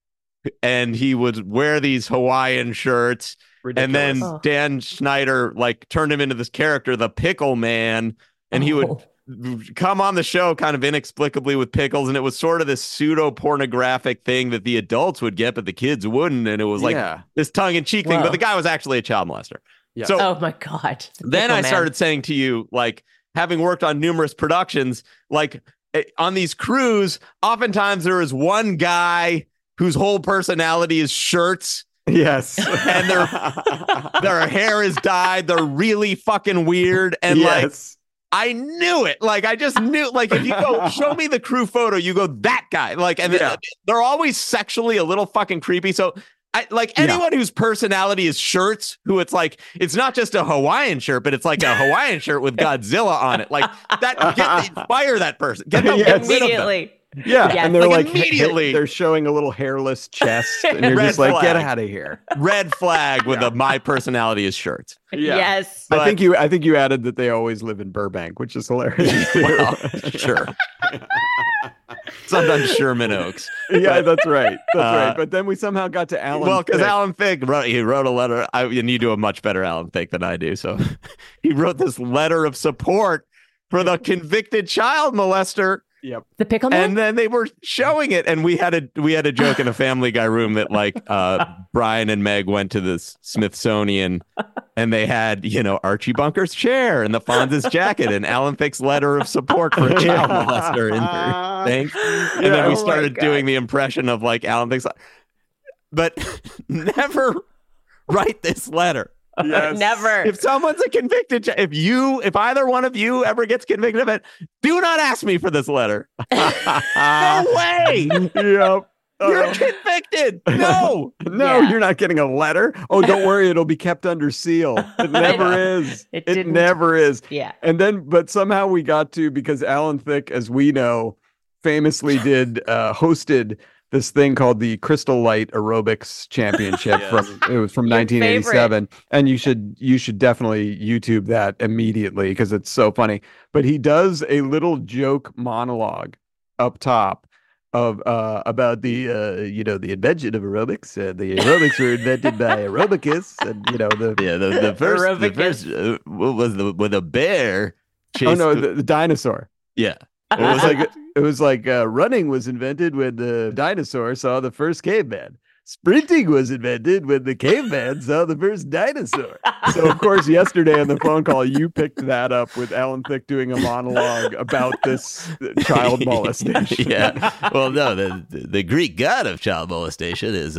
and he would wear these Hawaiian shirts. Ridiculous. And then Dan Schneider like turned him into this character, the Pickle Man, and he would come on the show kind of inexplicably with pickles, and it was sort of this pseudo pornographic thing that the adults would get, but the kids wouldn't, and it was like this tongue-in-cheek thing, but the guy was actually a child molester. Yeah. So oh my God. Then I started saying to you, like, having worked on numerous productions, like on these crews, oftentimes there is one guy whose whole personality is shirts. Yes. And their hair is dyed. They're really fucking weird. And like, I knew it. Like, I just knew, like, if you go show me the crew photo, you go, that guy. Like, and they're always sexually a little fucking creepy. So I like anyone whose personality is shirts, who it's like, it's not just a Hawaiian shirt, but it's like a Hawaiian shirt with Godzilla on it. Like that, inspire that person. Get them immediately. Yeah, and they're like immediately they're showing a little hairless chest, and you're just like, get out of here. Red flag with a my personality is shirts. Yeah. Yes, but I think you added that they always live in Burbank, which is hilarious. Well, sure. Sometimes Sherman Oaks. Yeah, that's right. That's right. But then we somehow got to Alan. Well, because Alan Thicke wrote a letter. And you do a much better Alan Thicke than I do. So he wrote this letter of support for the convicted child molester. Yep. The Pickle Man? And then they were showing it, and we had a joke in a Family Guy room that like Brian and Meg went to the Smithsonian, and they had, you know, Archie Bunker's chair and the Fonz's jacket and Alan Thicke's letter of support for a child molester in their thing. And then we started doing the impression of like Alan Thicke's, but never write this letter. Yes. Never. If someone's a convicted, if either one of you ever gets convicted of it, do not ask me for this letter. No way. Yep. You're convicted. No. You're not getting a letter. Oh, don't worry. It'll be kept under seal. It never is. It never is. Yeah. And then, but somehow we got to, because Alan Thicke, as we know, famously hosted this thing called the Crystal Light Aerobics Championship. It was from 1987. And you should definitely YouTube that immediately because it's so funny. But he does a little joke monologue up top of about the the invention of aerobics. The aerobics were invented by Aerobicus, and the first was with a bear. The dinosaur. Yeah, it was like running was invented when the dinosaur saw the first caveman. Sprinting was invented when the caveman saw the first dinosaur. So, of course, yesterday on the phone call, you picked that up with Alan Thicke doing a monologue about this child molestation. Yeah. Well, no, the Greek god of child molestation is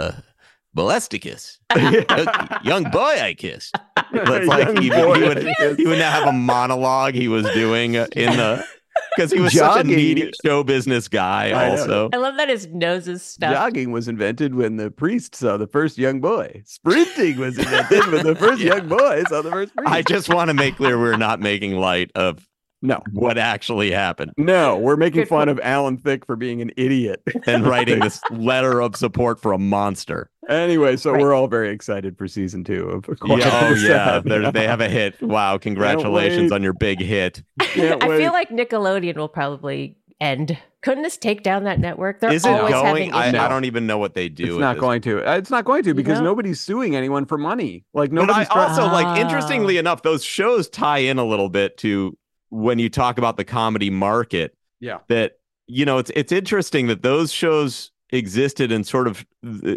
Molesticus. Young boy I kissed. It's like he would now have a monologue he was doing in the... Because he was such a needy show business guy also. I love that his nose is stuck. Jogging was invented when the priest saw the first young boy. Sprinting was invented when the first young boy saw the first priest. I just want to make clear we're not making light of what actually happened. No, we're making fun of Alan Thicke for being an idiot. And writing this letter of support for a monster. Anyway, so we're all very excited for season 2 of they have a hit. Wow, congratulations on your big hit. I feel like Nickelodeon will probably end. Couldn't this take down that network? They're Is it always going? having I don't even know what they do. It's not going to. It's not going to because nobody's suing anyone for money. Like nobody's interestingly enough, those shows tie in a little bit to when you talk about the comedy market. Yeah. That it's interesting that those shows existed and sort of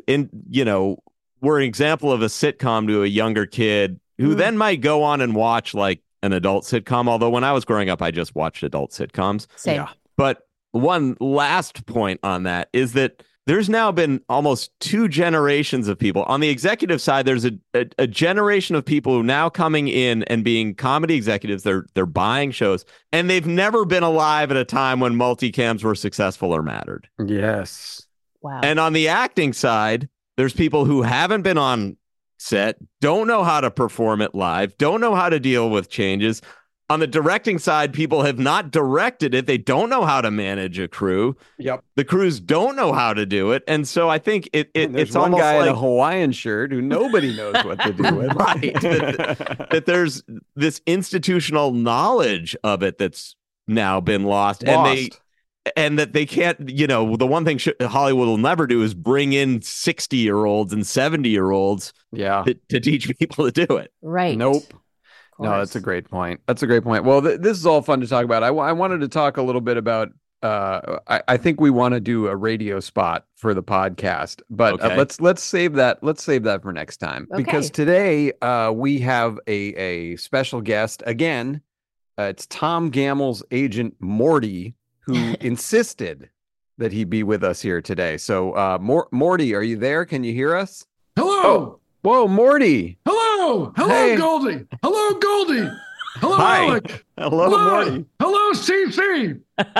were an example of a sitcom to a younger kid who then might go on and watch like an adult sitcom. Although when I was growing up, I just watched adult sitcoms. Same. Yeah. But one last point on that is that there's now been almost 2 generations of people. On the executive side, there's a generation of people who now coming in and being comedy executives. They're buying shows, and they've never been alive at a time when multicams were successful or mattered. Yes. Wow. And on the acting side, there's people who haven't been on set, don't know how to perform it live, don't know how to deal with changes. On the directing side, people have not directed it. They don't know how to manage a crew. Yep. The crews don't know how to do it. And so I think it's one almost guy like in a Hawaiian shirt who nobody knows what to do with. Right. that there's this institutional knowledge of it that's now been lost. And that they can't, the one thing Hollywood will never do is bring in 60-year-olds and 70-year-olds to teach people to do it. Right. Nope. No, that's a great point. Well, this is all fun to talk about. I wanted to talk a little bit about, I think we want to do a radio spot for the podcast, but let's save that. Let's save that for next time because today we have a special guest again. It's Tom Gammel's agent, Morty, who insisted that he be with us here today. So, Morty, are you there? Can you hear us? Hello. Oh, whoa, Morty. Hello, hey. Goldie. Hello, Goldie. Hello, Hi. Alec. Hello, Morty. Hello, CC.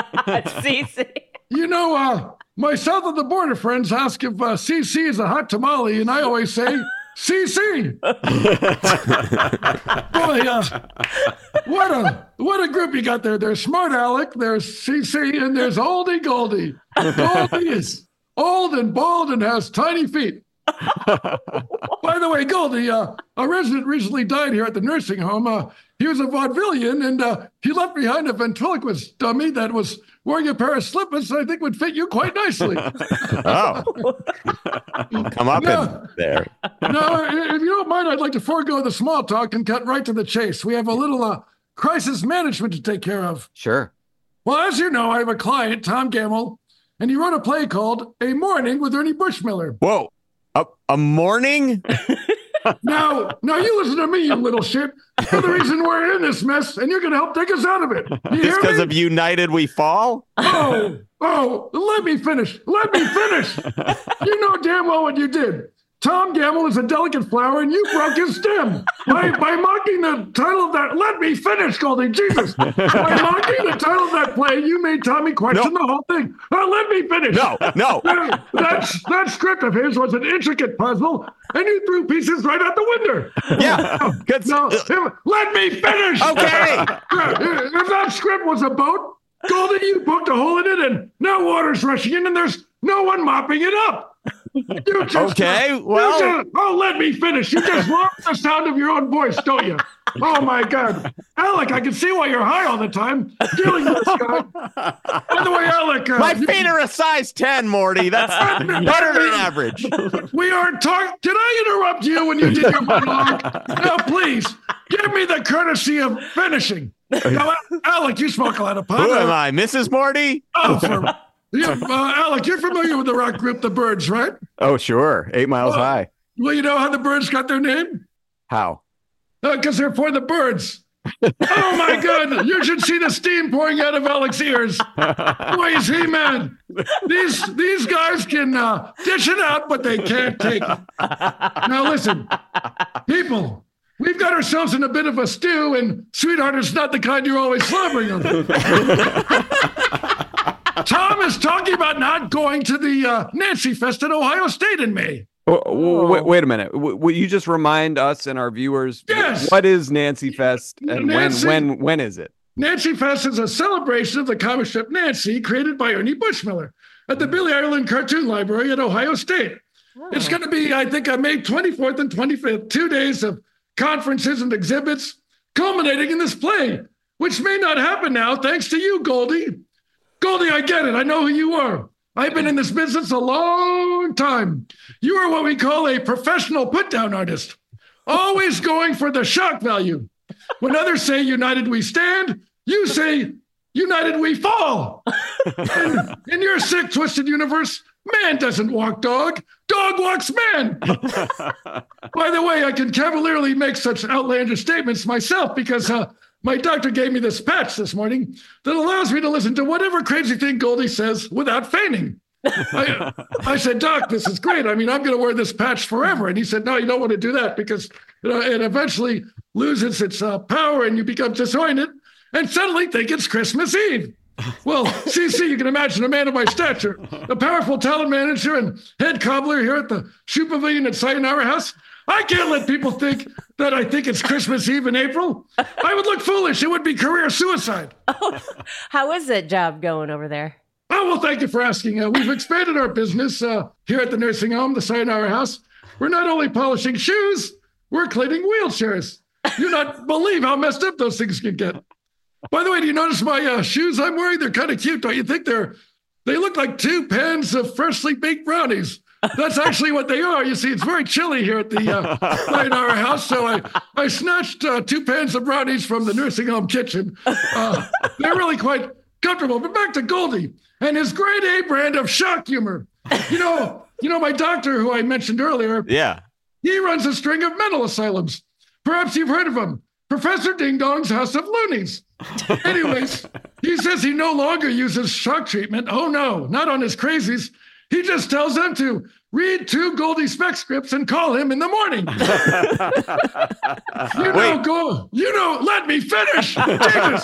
CC. My south of the border friends ask if CC is a hot tamale, and I always say CC. Boy, what a group you got there. There's Smart Alec, there's CC, and there's Oldie Goldie. Goldie is old and bald and has tiny feet. By the way, Goldie, a resident recently died here at the nursing home. He was a vaudevillian, and he left behind a ventriloquist dummy that was wearing a pair of slippers that I think would fit you quite nicely. Oh. Come up in there. Now, if you don't mind, I'd like to forego the small talk and cut right to the chase. We have a little crisis management to take care of. Sure. Well, as you know, I have a client, Tom Gammel, and he wrote a play called A Morning with Ernie Bushmiller. Whoa. A morning? Now you listen to me, you little shit. You're the reason we're in this mess, and you're going to help take us out of it. You hear Just because me? of United We Fall? Oh, let me finish. You know damn well what you did. Tom Gamble is a delicate flower, and you broke his stem by mocking the title of that. Let me finish, Goldie. Jesus. By mocking the title of that play, you made Tommy question the whole thing. Let me finish. No. That script of his was an intricate puzzle, and you threw pieces right out the window. Yeah. Let me finish. Okay. If that script was a boat, Goldie, you poked a hole in it, and now water's rushing in, and there's no one mopping it up. Let me finish. You just love the sound of your own voice, don't you? Oh, my God. Alec, I can see why you're high all the time. Dealing with this guy. By the way, Alec. My feet are a size 10, Morty. That's better than average. We are talking. Did I interrupt you when you did your monologue? No, please. Give me the courtesy of finishing. Now, Alec, you smoke a lot of pot. Who am I, Mrs. Morty? Alec, you're familiar with the rock group The Byrds, right? Oh, sure. 8 Miles High. Well, you know how the Byrds got their name? How? Because they're for the birds. Oh, my God. You should see the steam pouring out of Alec's ears. Boy, is he mad. These guys can dish it out, but they can't take it. Now, listen, people. We've got ourselves in a bit of a stew, and sweetheart, it's not the kind you're always slobbering on. Tom is talking about not going to the Nancy Fest at Ohio State in May. Wait a minute. Will you just remind us and our viewers what is Nancy Fest and when is it? Nancy Fest is a celebration of the comic strip Nancy, created by Ernie Bushmiller at the Billy Ireland Cartoon Library at Ohio State. It's going to be, I think, May 24th and 25th, 2 days of conferences and exhibits, culminating in this play, which may not happen now thanks to you, Goldie. Goldie, I get it. I know who you are. I've been in this business a long time. You are what we call a professional put-down artist, always going for the shock value. When others say united we stand, you say united we fall. In your sick, twisted universe, man doesn't walk dog. Dog walks man. By the way, I can cavalierly make such outlandish statements myself because my doctor gave me this patch this morning that allows me to listen to whatever crazy thing Goldie says without feigning. I said, Doc, this is great. I mean, I'm going to wear this patch forever. And he said, no, you don't want to do that because it eventually loses its power and you become disappointed and suddenly think it's Christmas Eve. Well, CC, you can imagine a man of my stature, a powerful talent manager and head cobbler here at the Shoe Pavilion at Sayonara House. I can't let people think that I think it's Christmas Eve in April. I would look foolish. It would be career suicide. Oh, how is that job going over there? Oh, well, thank you for asking. We've expanded our business here at the nursing home, the Sayonara House. We're not only polishing shoes, we're cleaning wheelchairs. You not believe how messed up those things can get. By the way, do you notice my shoes I'm wearing? They're kind of cute, don't you think? They look like 2 pans of freshly baked brownies. That's actually what they are. You see, it's very chilly here at the Sayonara House, so I snatched 2 pans of brownies from the nursing home kitchen. They're really quite comfortable. But back to Goldie and his grade A brand of shock humor. You know, my doctor, who I mentioned earlier. Yeah. He runs a string of mental asylums. Perhaps you've heard of him. Professor Ding Dong's House of Loonies. Anyways, he says he no longer uses shock treatment. Oh, no, not on his crazies. He just tells them to read 2 Goldie Spec scripts and call him in the morning. Let me finish. Jesus.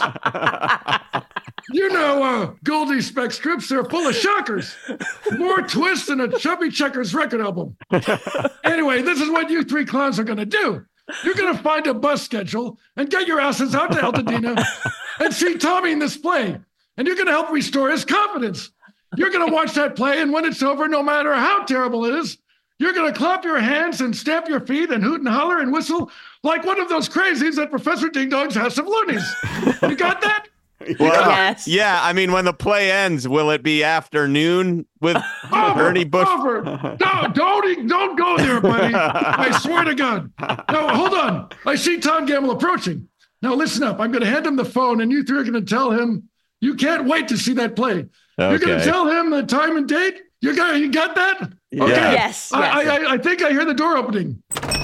Goldie Spec scripts are full of shockers. More twists than a Chubby Checkers record album. Anyway, this is what you 3 clowns are going to do. You're going to find a bus schedule and get your asses out to Altadena and see Tommy in this play. And you're going to help restore his confidence. You're going to watch that play, and when it's over, no matter how terrible it is, you're going to clap your hands and stamp your feet and hoot and holler and whistle like one of those crazies at Professor Ding Dong's House of Loonies. You got that? Yes. Yeah, I mean, when the play ends, will it be afternoon with Ernie Bush? Over. No, don't go there, buddy. I swear to God. No, hold on. I see Tom Gamble approaching. Now, listen up. I'm going to hand him the phone, and you 3 are going to tell him you can't wait to see that play. Okay. You're going to tell him the time and date? You got that? Yeah. Okay. Yes. I think I hear the door opening.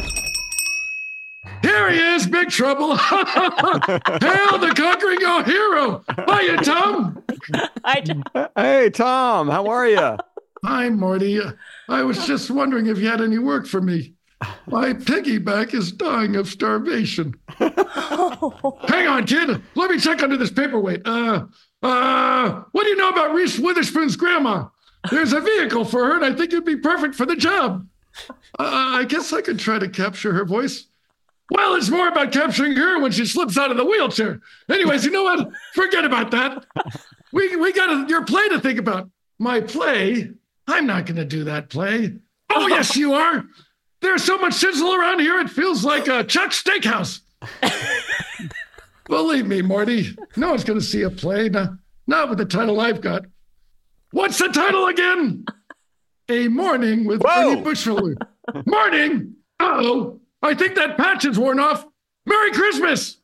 Here he is, Big Trouble. Hail the conquering hero. Hiya, Tom. Hey, Tom. How are you? Hi, Morty. I was just wondering if you had any work for me. My piggyback is dying of starvation. Hang on, kid. Let me check under this paperweight. What do you know about Reese Witherspoon's grandma? There's a vehicle for her, and I think you'd be perfect for the job. I guess I could try to capture her voice. Well, it's more about capturing her when she slips out of the wheelchair. Anyways, you know what? Forget about that. We got your play to think about. My play? I'm not going to do that play. Oh, yes, you are. There's so much sizzle around here, it feels like a Chuck's Steakhouse. Believe me, Morty, no one's going to see a play. Not with the title I've got. What's the title again? A Morning with Ernie Bushmiller. Morning? Uh-oh. I think that patch is worn off. Merry Christmas!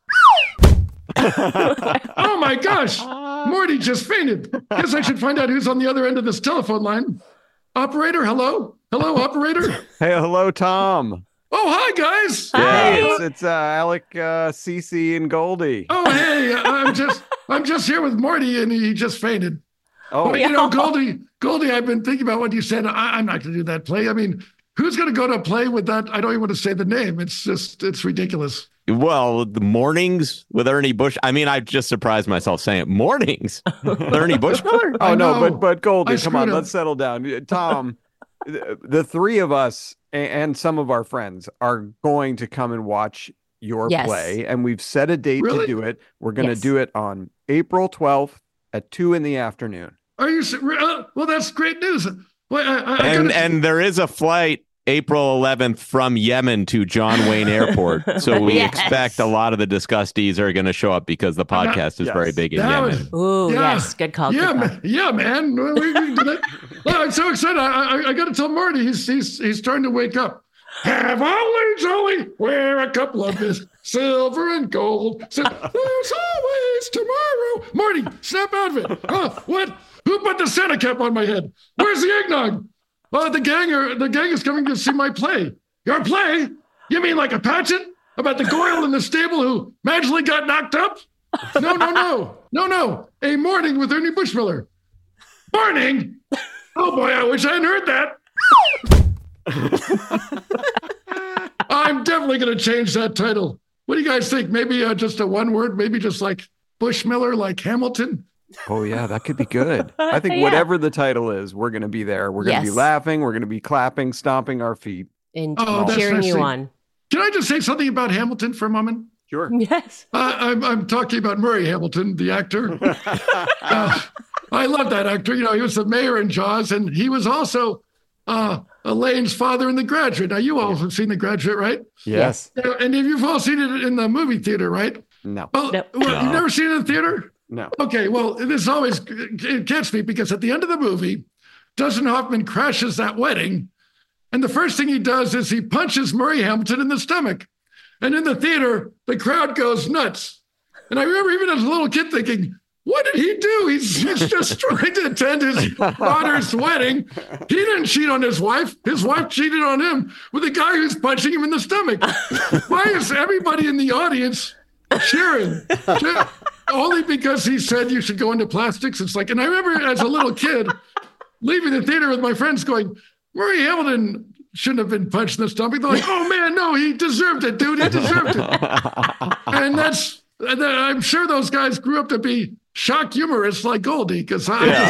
Oh, my gosh. Morty just fainted. Guess I should find out who's on the other end of this telephone line. Operator, hello? Hello, operator? Hey, hello, Tom. Oh, hi, guys. Hey, it's Alec, Cece, and Goldie. Oh, hey, I'm just here with Morty, and he just fainted. Oh, but, you know, Goldie, I've been thinking about what you said. I'm not going to do that play. I mean, who's going to go to a play with that? I don't even want to say the name. It's ridiculous. Well, the Mornings with Ernie Bush. I mean, I just surprised myself saying it. Mornings with Ernie Bushmiller? Oh, no, but Goldie, come on, let's settle down. Tom, the three of us and some of our friends are going to come and watch your play, and we've set a date to do it. We're going to do it on April 12th at 2 p.m. Are you? Well, that's great news. Well, and there is a flight April 11th from Yemen to John Wayne Airport. So we expect a lot of the Disgusties are going to show up because the podcast is very big in Yemen. Ooh, yes. Good call. Yeah, good call. Man. We did it. Well, I'm so excited. I got to tell Marty he's starting to wake up. Have only wear a couple of this silver and gold. There's always tomorrow. Marty, snap out of it. What? Who put the Santa cap on my head? Where's the eggnog? The gang is coming to see my play. Your play? You mean like a pageant about the Goyle in the stable who magically got knocked up? No. A Morning with Ernie Bushmiller. Morning? Oh boy, I wish I hadn't heard that. I'm definitely going to change that title. What do you guys think? Maybe just a one word, maybe just like Bushmiller, like Hamilton? Oh, yeah, that could be good. I think whatever the title is, we're going to be there. We're going to be laughing. We're going to be clapping, stomping our feet. And cheering you on. Can I just say something about Hamilton for a moment? Sure. Yes. I'm talking about Murray Hamilton, the actor. I love that actor. You know, he was the mayor in Jaws, and he was also Elaine's father in The Graduate. Now, you all have seen The Graduate, right? Yes. And you've all seen it in the movie theater, right? No. Well, you've never seen it in the theater? No. Okay, well, this always gets me because at the end of the movie, Dustin Hoffman crashes that wedding, and the first thing he does is he punches Murray Hamilton in the stomach. And in the theater, the crowd goes nuts. And I remember even as a little kid thinking, what did he do? He's just trying to attend his daughter's wedding. He didn't cheat on his wife. His wife cheated on him with a guy who's punching him in the stomach. Why is everybody in the audience cheering? Only because he said you should go into plastics. It's like, and I remember as a little kid leaving the theater with my friends going, Murray Hamilton shouldn't have been punched in the stomach. They're like, oh man, no, he deserved it, dude. He deserved it. And I'm sure those guys grew up to be shock humorists like Goldie, because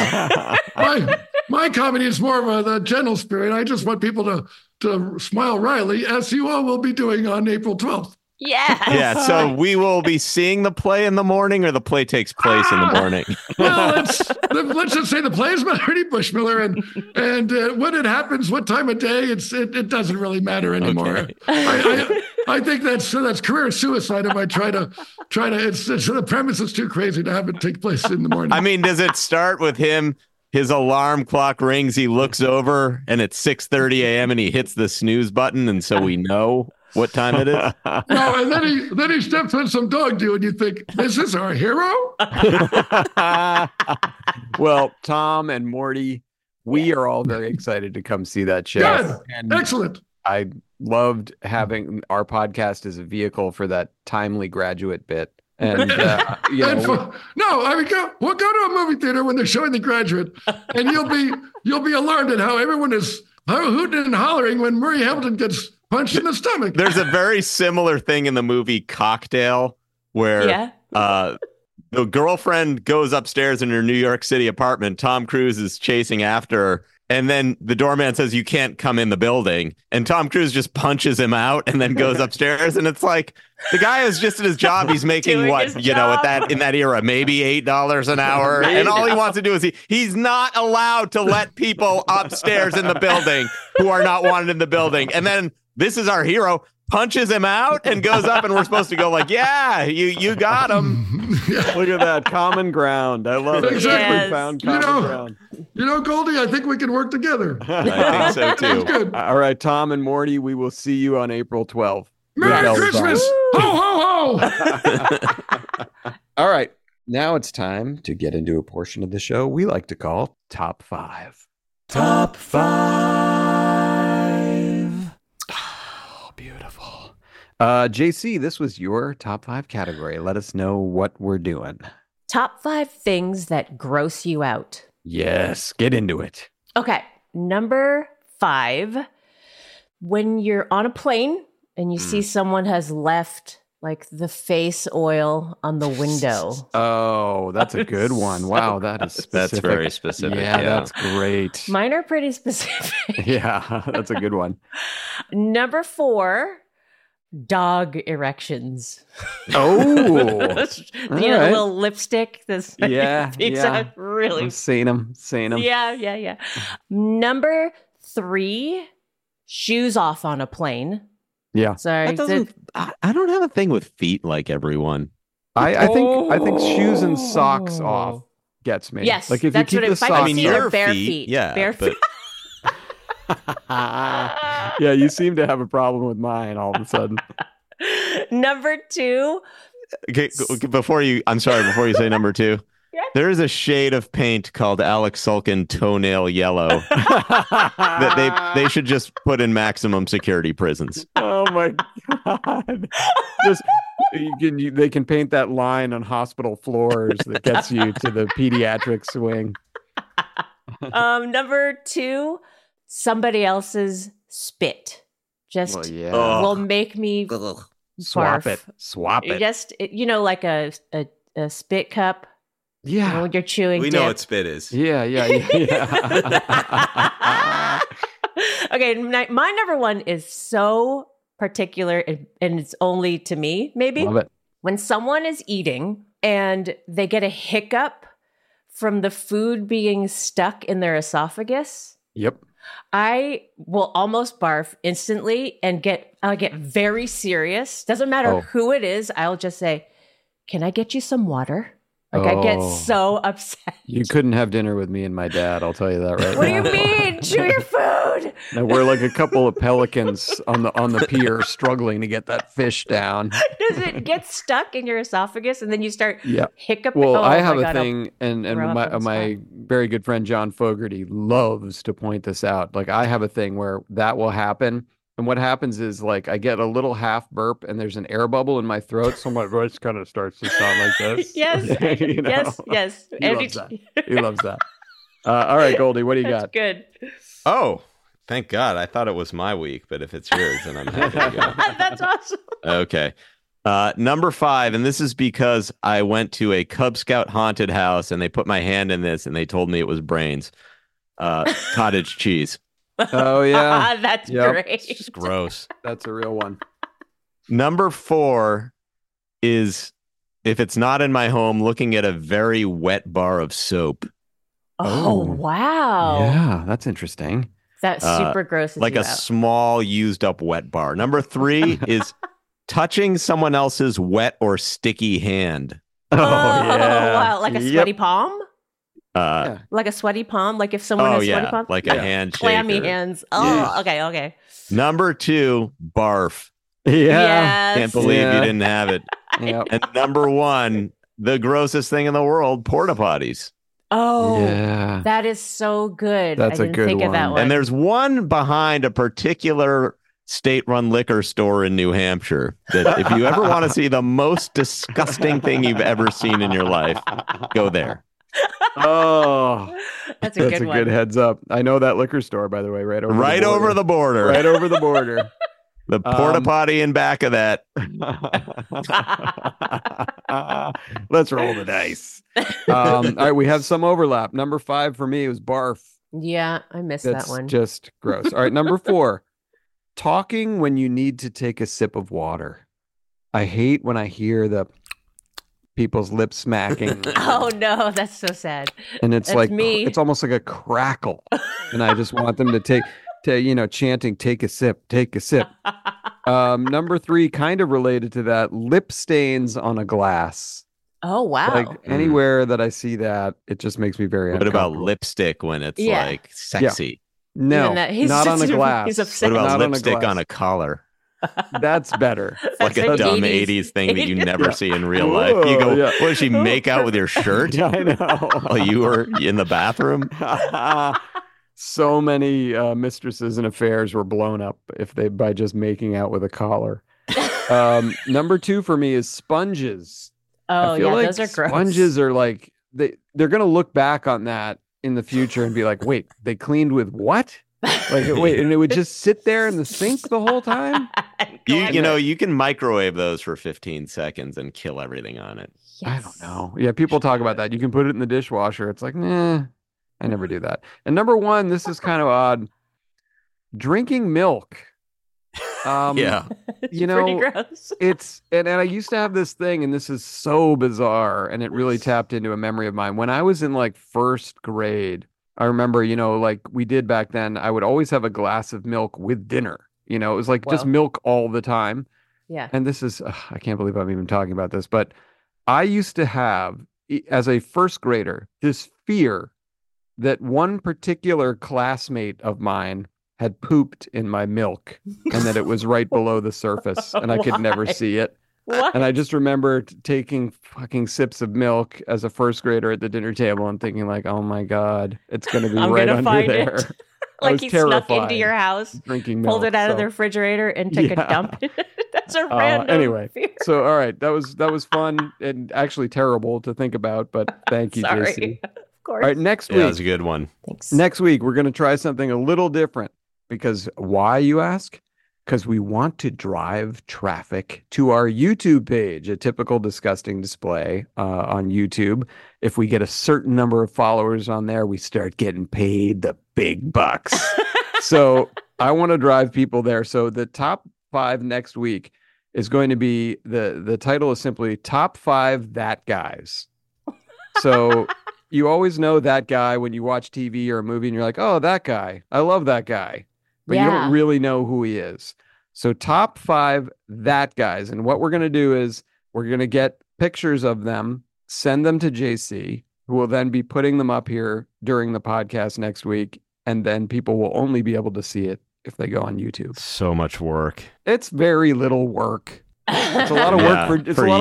my comedy is more of the gentle spirit. I just want people to smile wryly, as you all will be doing on April 12th. Yeah. So we will be seeing the play in the morning, or the play takes place in the morning. Well, let's just say the play is about Ernie Bushmiller, and when it happens, what time of day, it doesn't really matter anymore. Okay. I think that's career suicide if I try to. The premise is too crazy to have it take place in the morning. I mean, does it start with him? His alarm clock rings. He looks over, and it's 6:30 a.m. and he hits the snooze button, and so we know what time it is. No, and then he steps on some dog do, and you think, this is our hero? Well, Tom and Morty, we are all very excited to come see that show. Good. Excellent. I loved having our podcast as a vehicle for that timely Graduate bit. And go to a movie theater when they're showing The Graduate, and you'll be alarmed at how everyone is hooting and hollering when Murray Hamilton gets punched in the stomach. There's a very similar thing in the movie Cocktail where the girlfriend goes upstairs in her New York City apartment. Tom Cruise is chasing after her. And then the doorman says, you can't come in the building. And Tom Cruise just punches him out and then goes upstairs. And it's like, the guy is just at his job. He's making in that era, maybe $8 an hour. And all he wants to do is he's not allowed to let people upstairs in the building who are not wanted in the building. And then this is our hero, punches him out and goes up, and we're supposed to go like, yeah, you got him. Look at that common ground. I love it. Exactly. We found common ground. Goldie, I think we can work together. I think so too. Good. All right, Tom and Morty, we will see you on April 12th. Merry Christmas! Ho, ho, ho! All right, now it's time to get into a portion of the show we like to call Top 5. Top 5. Oh, beautiful. JC, this was your top 5 category. Let us know what we're doing. Top 5 things that gross you out. Yes, get into it. Okay, number 5. When you're on a plane and you see someone has left like the face oil on the window. Oh, that's a good one. Wow, that is specific. That's very specific. Yeah, that's great. Mine are pretty specific. Yeah, that's a good one. Number 4, dog erections. Oh, a little lipstick. This peeks out really. I've seen them. Yeah. Number 3, shoes off on a plane. Yeah. Sorry. I don't have a thing with feet like everyone. I think shoes and socks off gets me. Yes. Like if that's you keep the socks off. your bare feet. Yeah. Bare feet. Yeah, you seem to have a problem with mine all of a sudden. Number 2. Okay, before you say number 2. Yeah. There is a shade of paint called Alex Sulkin toenail yellow that they should just put in maximum security prisons. Oh my God! They can paint that line on hospital floors that gets you to the pediatric swing. Number 2, somebody else's spit just will make me swap barf. it. Just like a spit cup. Yeah, when you're chewing. We know what spit is. Yeah. Okay, my number 1 is so particular, and it's only to me, maybe. Love it. When someone is eating and they get a hiccup from the food being stuck in their esophagus. Yep. I will almost barf instantly and I'll get very serious. Doesn't matter who it is. I'll just say, "Can I get you some water?" I get so upset. You couldn't have dinner with me and my dad, I'll tell you that right now. What do you mean? Chew your food. No, we're like a couple of pelicans on the pier struggling to get that fish down. Does it get stuck in your esophagus and then you start hiccuping? Well, I have a thing, and my very good friend John Fogerty loves to point this out. Like, I have a thing where that will happen. And what happens is, like, I get a little half burp and there's an air bubble in my throat. So my voice kind of starts to sound like this. Yes. Yes. He loves that. All right, Goldie, what do you got? Good. Oh, thank God. I thought it was my week, but if it's yours, then I'm happy to go. That's awesome. Okay. Number 5, and this is because I went to a Cub Scout haunted house and they put my hand in this and they told me it was brains. Cottage cheese. Oh, yeah. That's great. It's gross. That's a real one. Number 4 is, if it's not in my home, looking at a very wet bar of soap. Oh, wow. Yeah, that's interesting. That's super gross. Like a small used up wet bar. Number 3 is touching someone else's wet or sticky hand. Oh, yeah. Wow. Like a sweaty palm? Like a sweaty palm? Like if someone has sweaty palm? Like a handshake. Clammy hands. Oh, okay. Number 2, barf. Yeah. Yes. Can't believe you didn't have it. Yep. And number 1, the grossest thing in the world, porta potties. Oh, yeah. That is so good. That's I didn't a good think one. of that one. And there's one behind a particular state-run liquor store in New Hampshire. That if you ever want to see the most disgusting thing you've ever seen in your life, go there. Oh, that's a good heads up. I know that liquor store, by the way, right over the border. Right over the border. The porta potty in back of that. Let's roll the dice. All right, we have some overlap. Number 5 for me was barf. Yeah, I missed that one. Just gross. All right, number 4, talking when you need to take a sip of water. I hate when I hear the people's lips smacking. Oh no, that's so sad. And it's that's like me. It's almost like a crackle, and I just want them to chanting, take a sip, take a sip. Number 3, kind of related to that, lip stains on a glass. Oh wow! Like anywhere that I see that, it just makes me very uncomfortable. What about lipstick when it's like sexy? Yeah. No, not on a glass. He's upset. What about not lipstick on a collar? That's better. Like a dumb 80s thing that you never see in real life. You go, what does she make out with your shirt? Yeah, I know. While you were in the bathroom? So many mistresses and affairs were blown up by just making out with a collar. Number 2 for me is sponges. Oh, I feel like those are gross. Sponges are like, they're going to look back on that in the future and be like, wait, they cleaned with what? Like, wait, and it would just sit there in the sink the whole time? You can microwave those for 15 seconds and kill everything on it. Yes. I don't know. Yeah, people talk about that. You can put it in the dishwasher. It's like, nah, I never do that. And number 1, this is kind of odd. Drinking milk. Yeah. It's pretty gross. And I used to have this thing, and this is so bizarre, and it really tapped into a memory of mine. When I was in like 1st grade, I remember, like we did back then, I would always have a glass of milk with dinner. It was like just milk all the time. Yeah. And this is, I can't believe I'm even talking about this, but I used to have, as a 1st grader, this fear that one particular classmate of mine had pooped in my milk and that it was right below the surface and I could never see it. What? And I just remember taking fucking sips of milk as a 1st grader at the dinner table and thinking like, oh my God, it's going to be right under there. Like he snuck into your house, drinking milk, pulled it out of the refrigerator and took a dump. That's a random anyway, fear. So all right, that was fun and actually terrible to think about, but thank you, Sorry. JC. Of course. All right, next week. Yeah, that's a good one. Thanks. Next week, we're going to try something a little different. Because why, you ask? Because we want to drive traffic to our YouTube page, A Typical Disgusting Display on YouTube. If we get a certain number of followers on there, we start getting paid the big bucks. So I want to drive people there. So the top 5 next week is going to be, the title is simply Top 5 That Guys. So you always know that guy when you watch TV or a movie and you're like, oh, that guy. I love that guy. But you don't really know who he is. So top 5 that guys. And what we're going to do is we're going to get pictures of them, send them to JC, who will then be putting them up here during the podcast next week. And then people will only be able to see it if they go on YouTube. So much work. It's very little work. It's a lot of work work for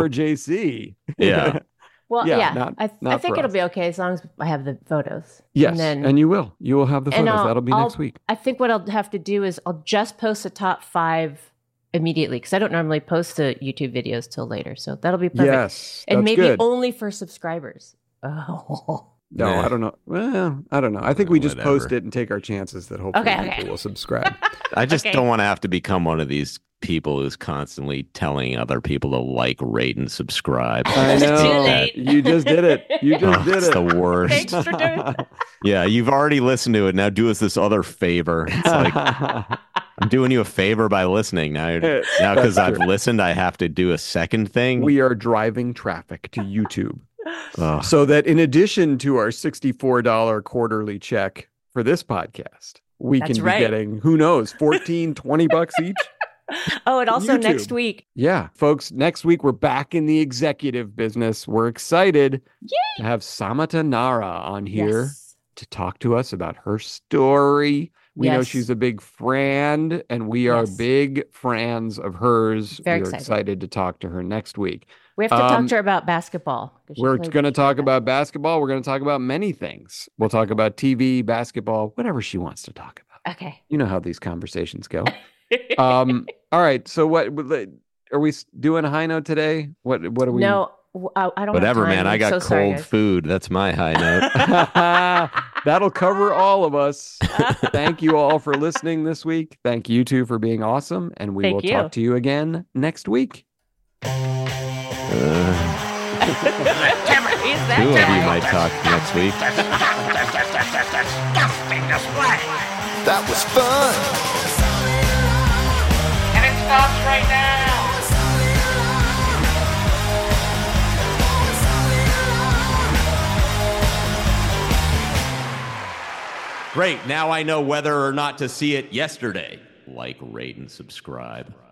JC. Yeah. Well, yeah, I think it'll be okay as long as I have the photos. Yes, and you will. You will have the photos. That'll be next week. I think what I'll have to do is I'll just post the top 5 immediately because I don't normally post the YouTube videos till later. So that'll be perfect. Yes, and maybe good. only for subscribers. Oh. No, I don't know. Well, I don't know. I think we just post it and take our chances that hopefully people will subscribe. I just don't want to have to become one of these people who's constantly telling other people to like, rate, and subscribe. I know. Too late. You just did it. You just did it's it. the worst. Thanks for doing that. Yeah, you've already listened to it. Now do us this other favor. It's like I'm doing you a favor by listening. Now because I've listened, I have to do a second thing. We are driving traffic to YouTube. So that in addition to our $64 quarterly check for this podcast, we can be getting, who knows, $14-20 each. Oh, and also YouTube. next week. Yeah, folks, next week we're back in the executive business. We're excited to have Samata Nara on here to talk to us about her story. We know she's a big friend, and we are big fans of hers. We're excited to talk to her next week. We have to talk to her about basketball. We're going to talk about basketball. We're going to talk about many things. We'll talk about TV, basketball, whatever she wants to talk about. Okay. You know how these conversations go. All right. So what are we doing? A high note today? What are we? No, I don't. Whatever, have time. man. I got so sorry, cold guys. food. That's my high note. That'll cover all of us. Thank you all for listening this week. Thank you two for being awesome, and we will talk to you again next week. Two of you might talk next week. That was fun. And it stops right now. Great. Now I know whether or not to see it yesterday. Like, rate, and subscribe.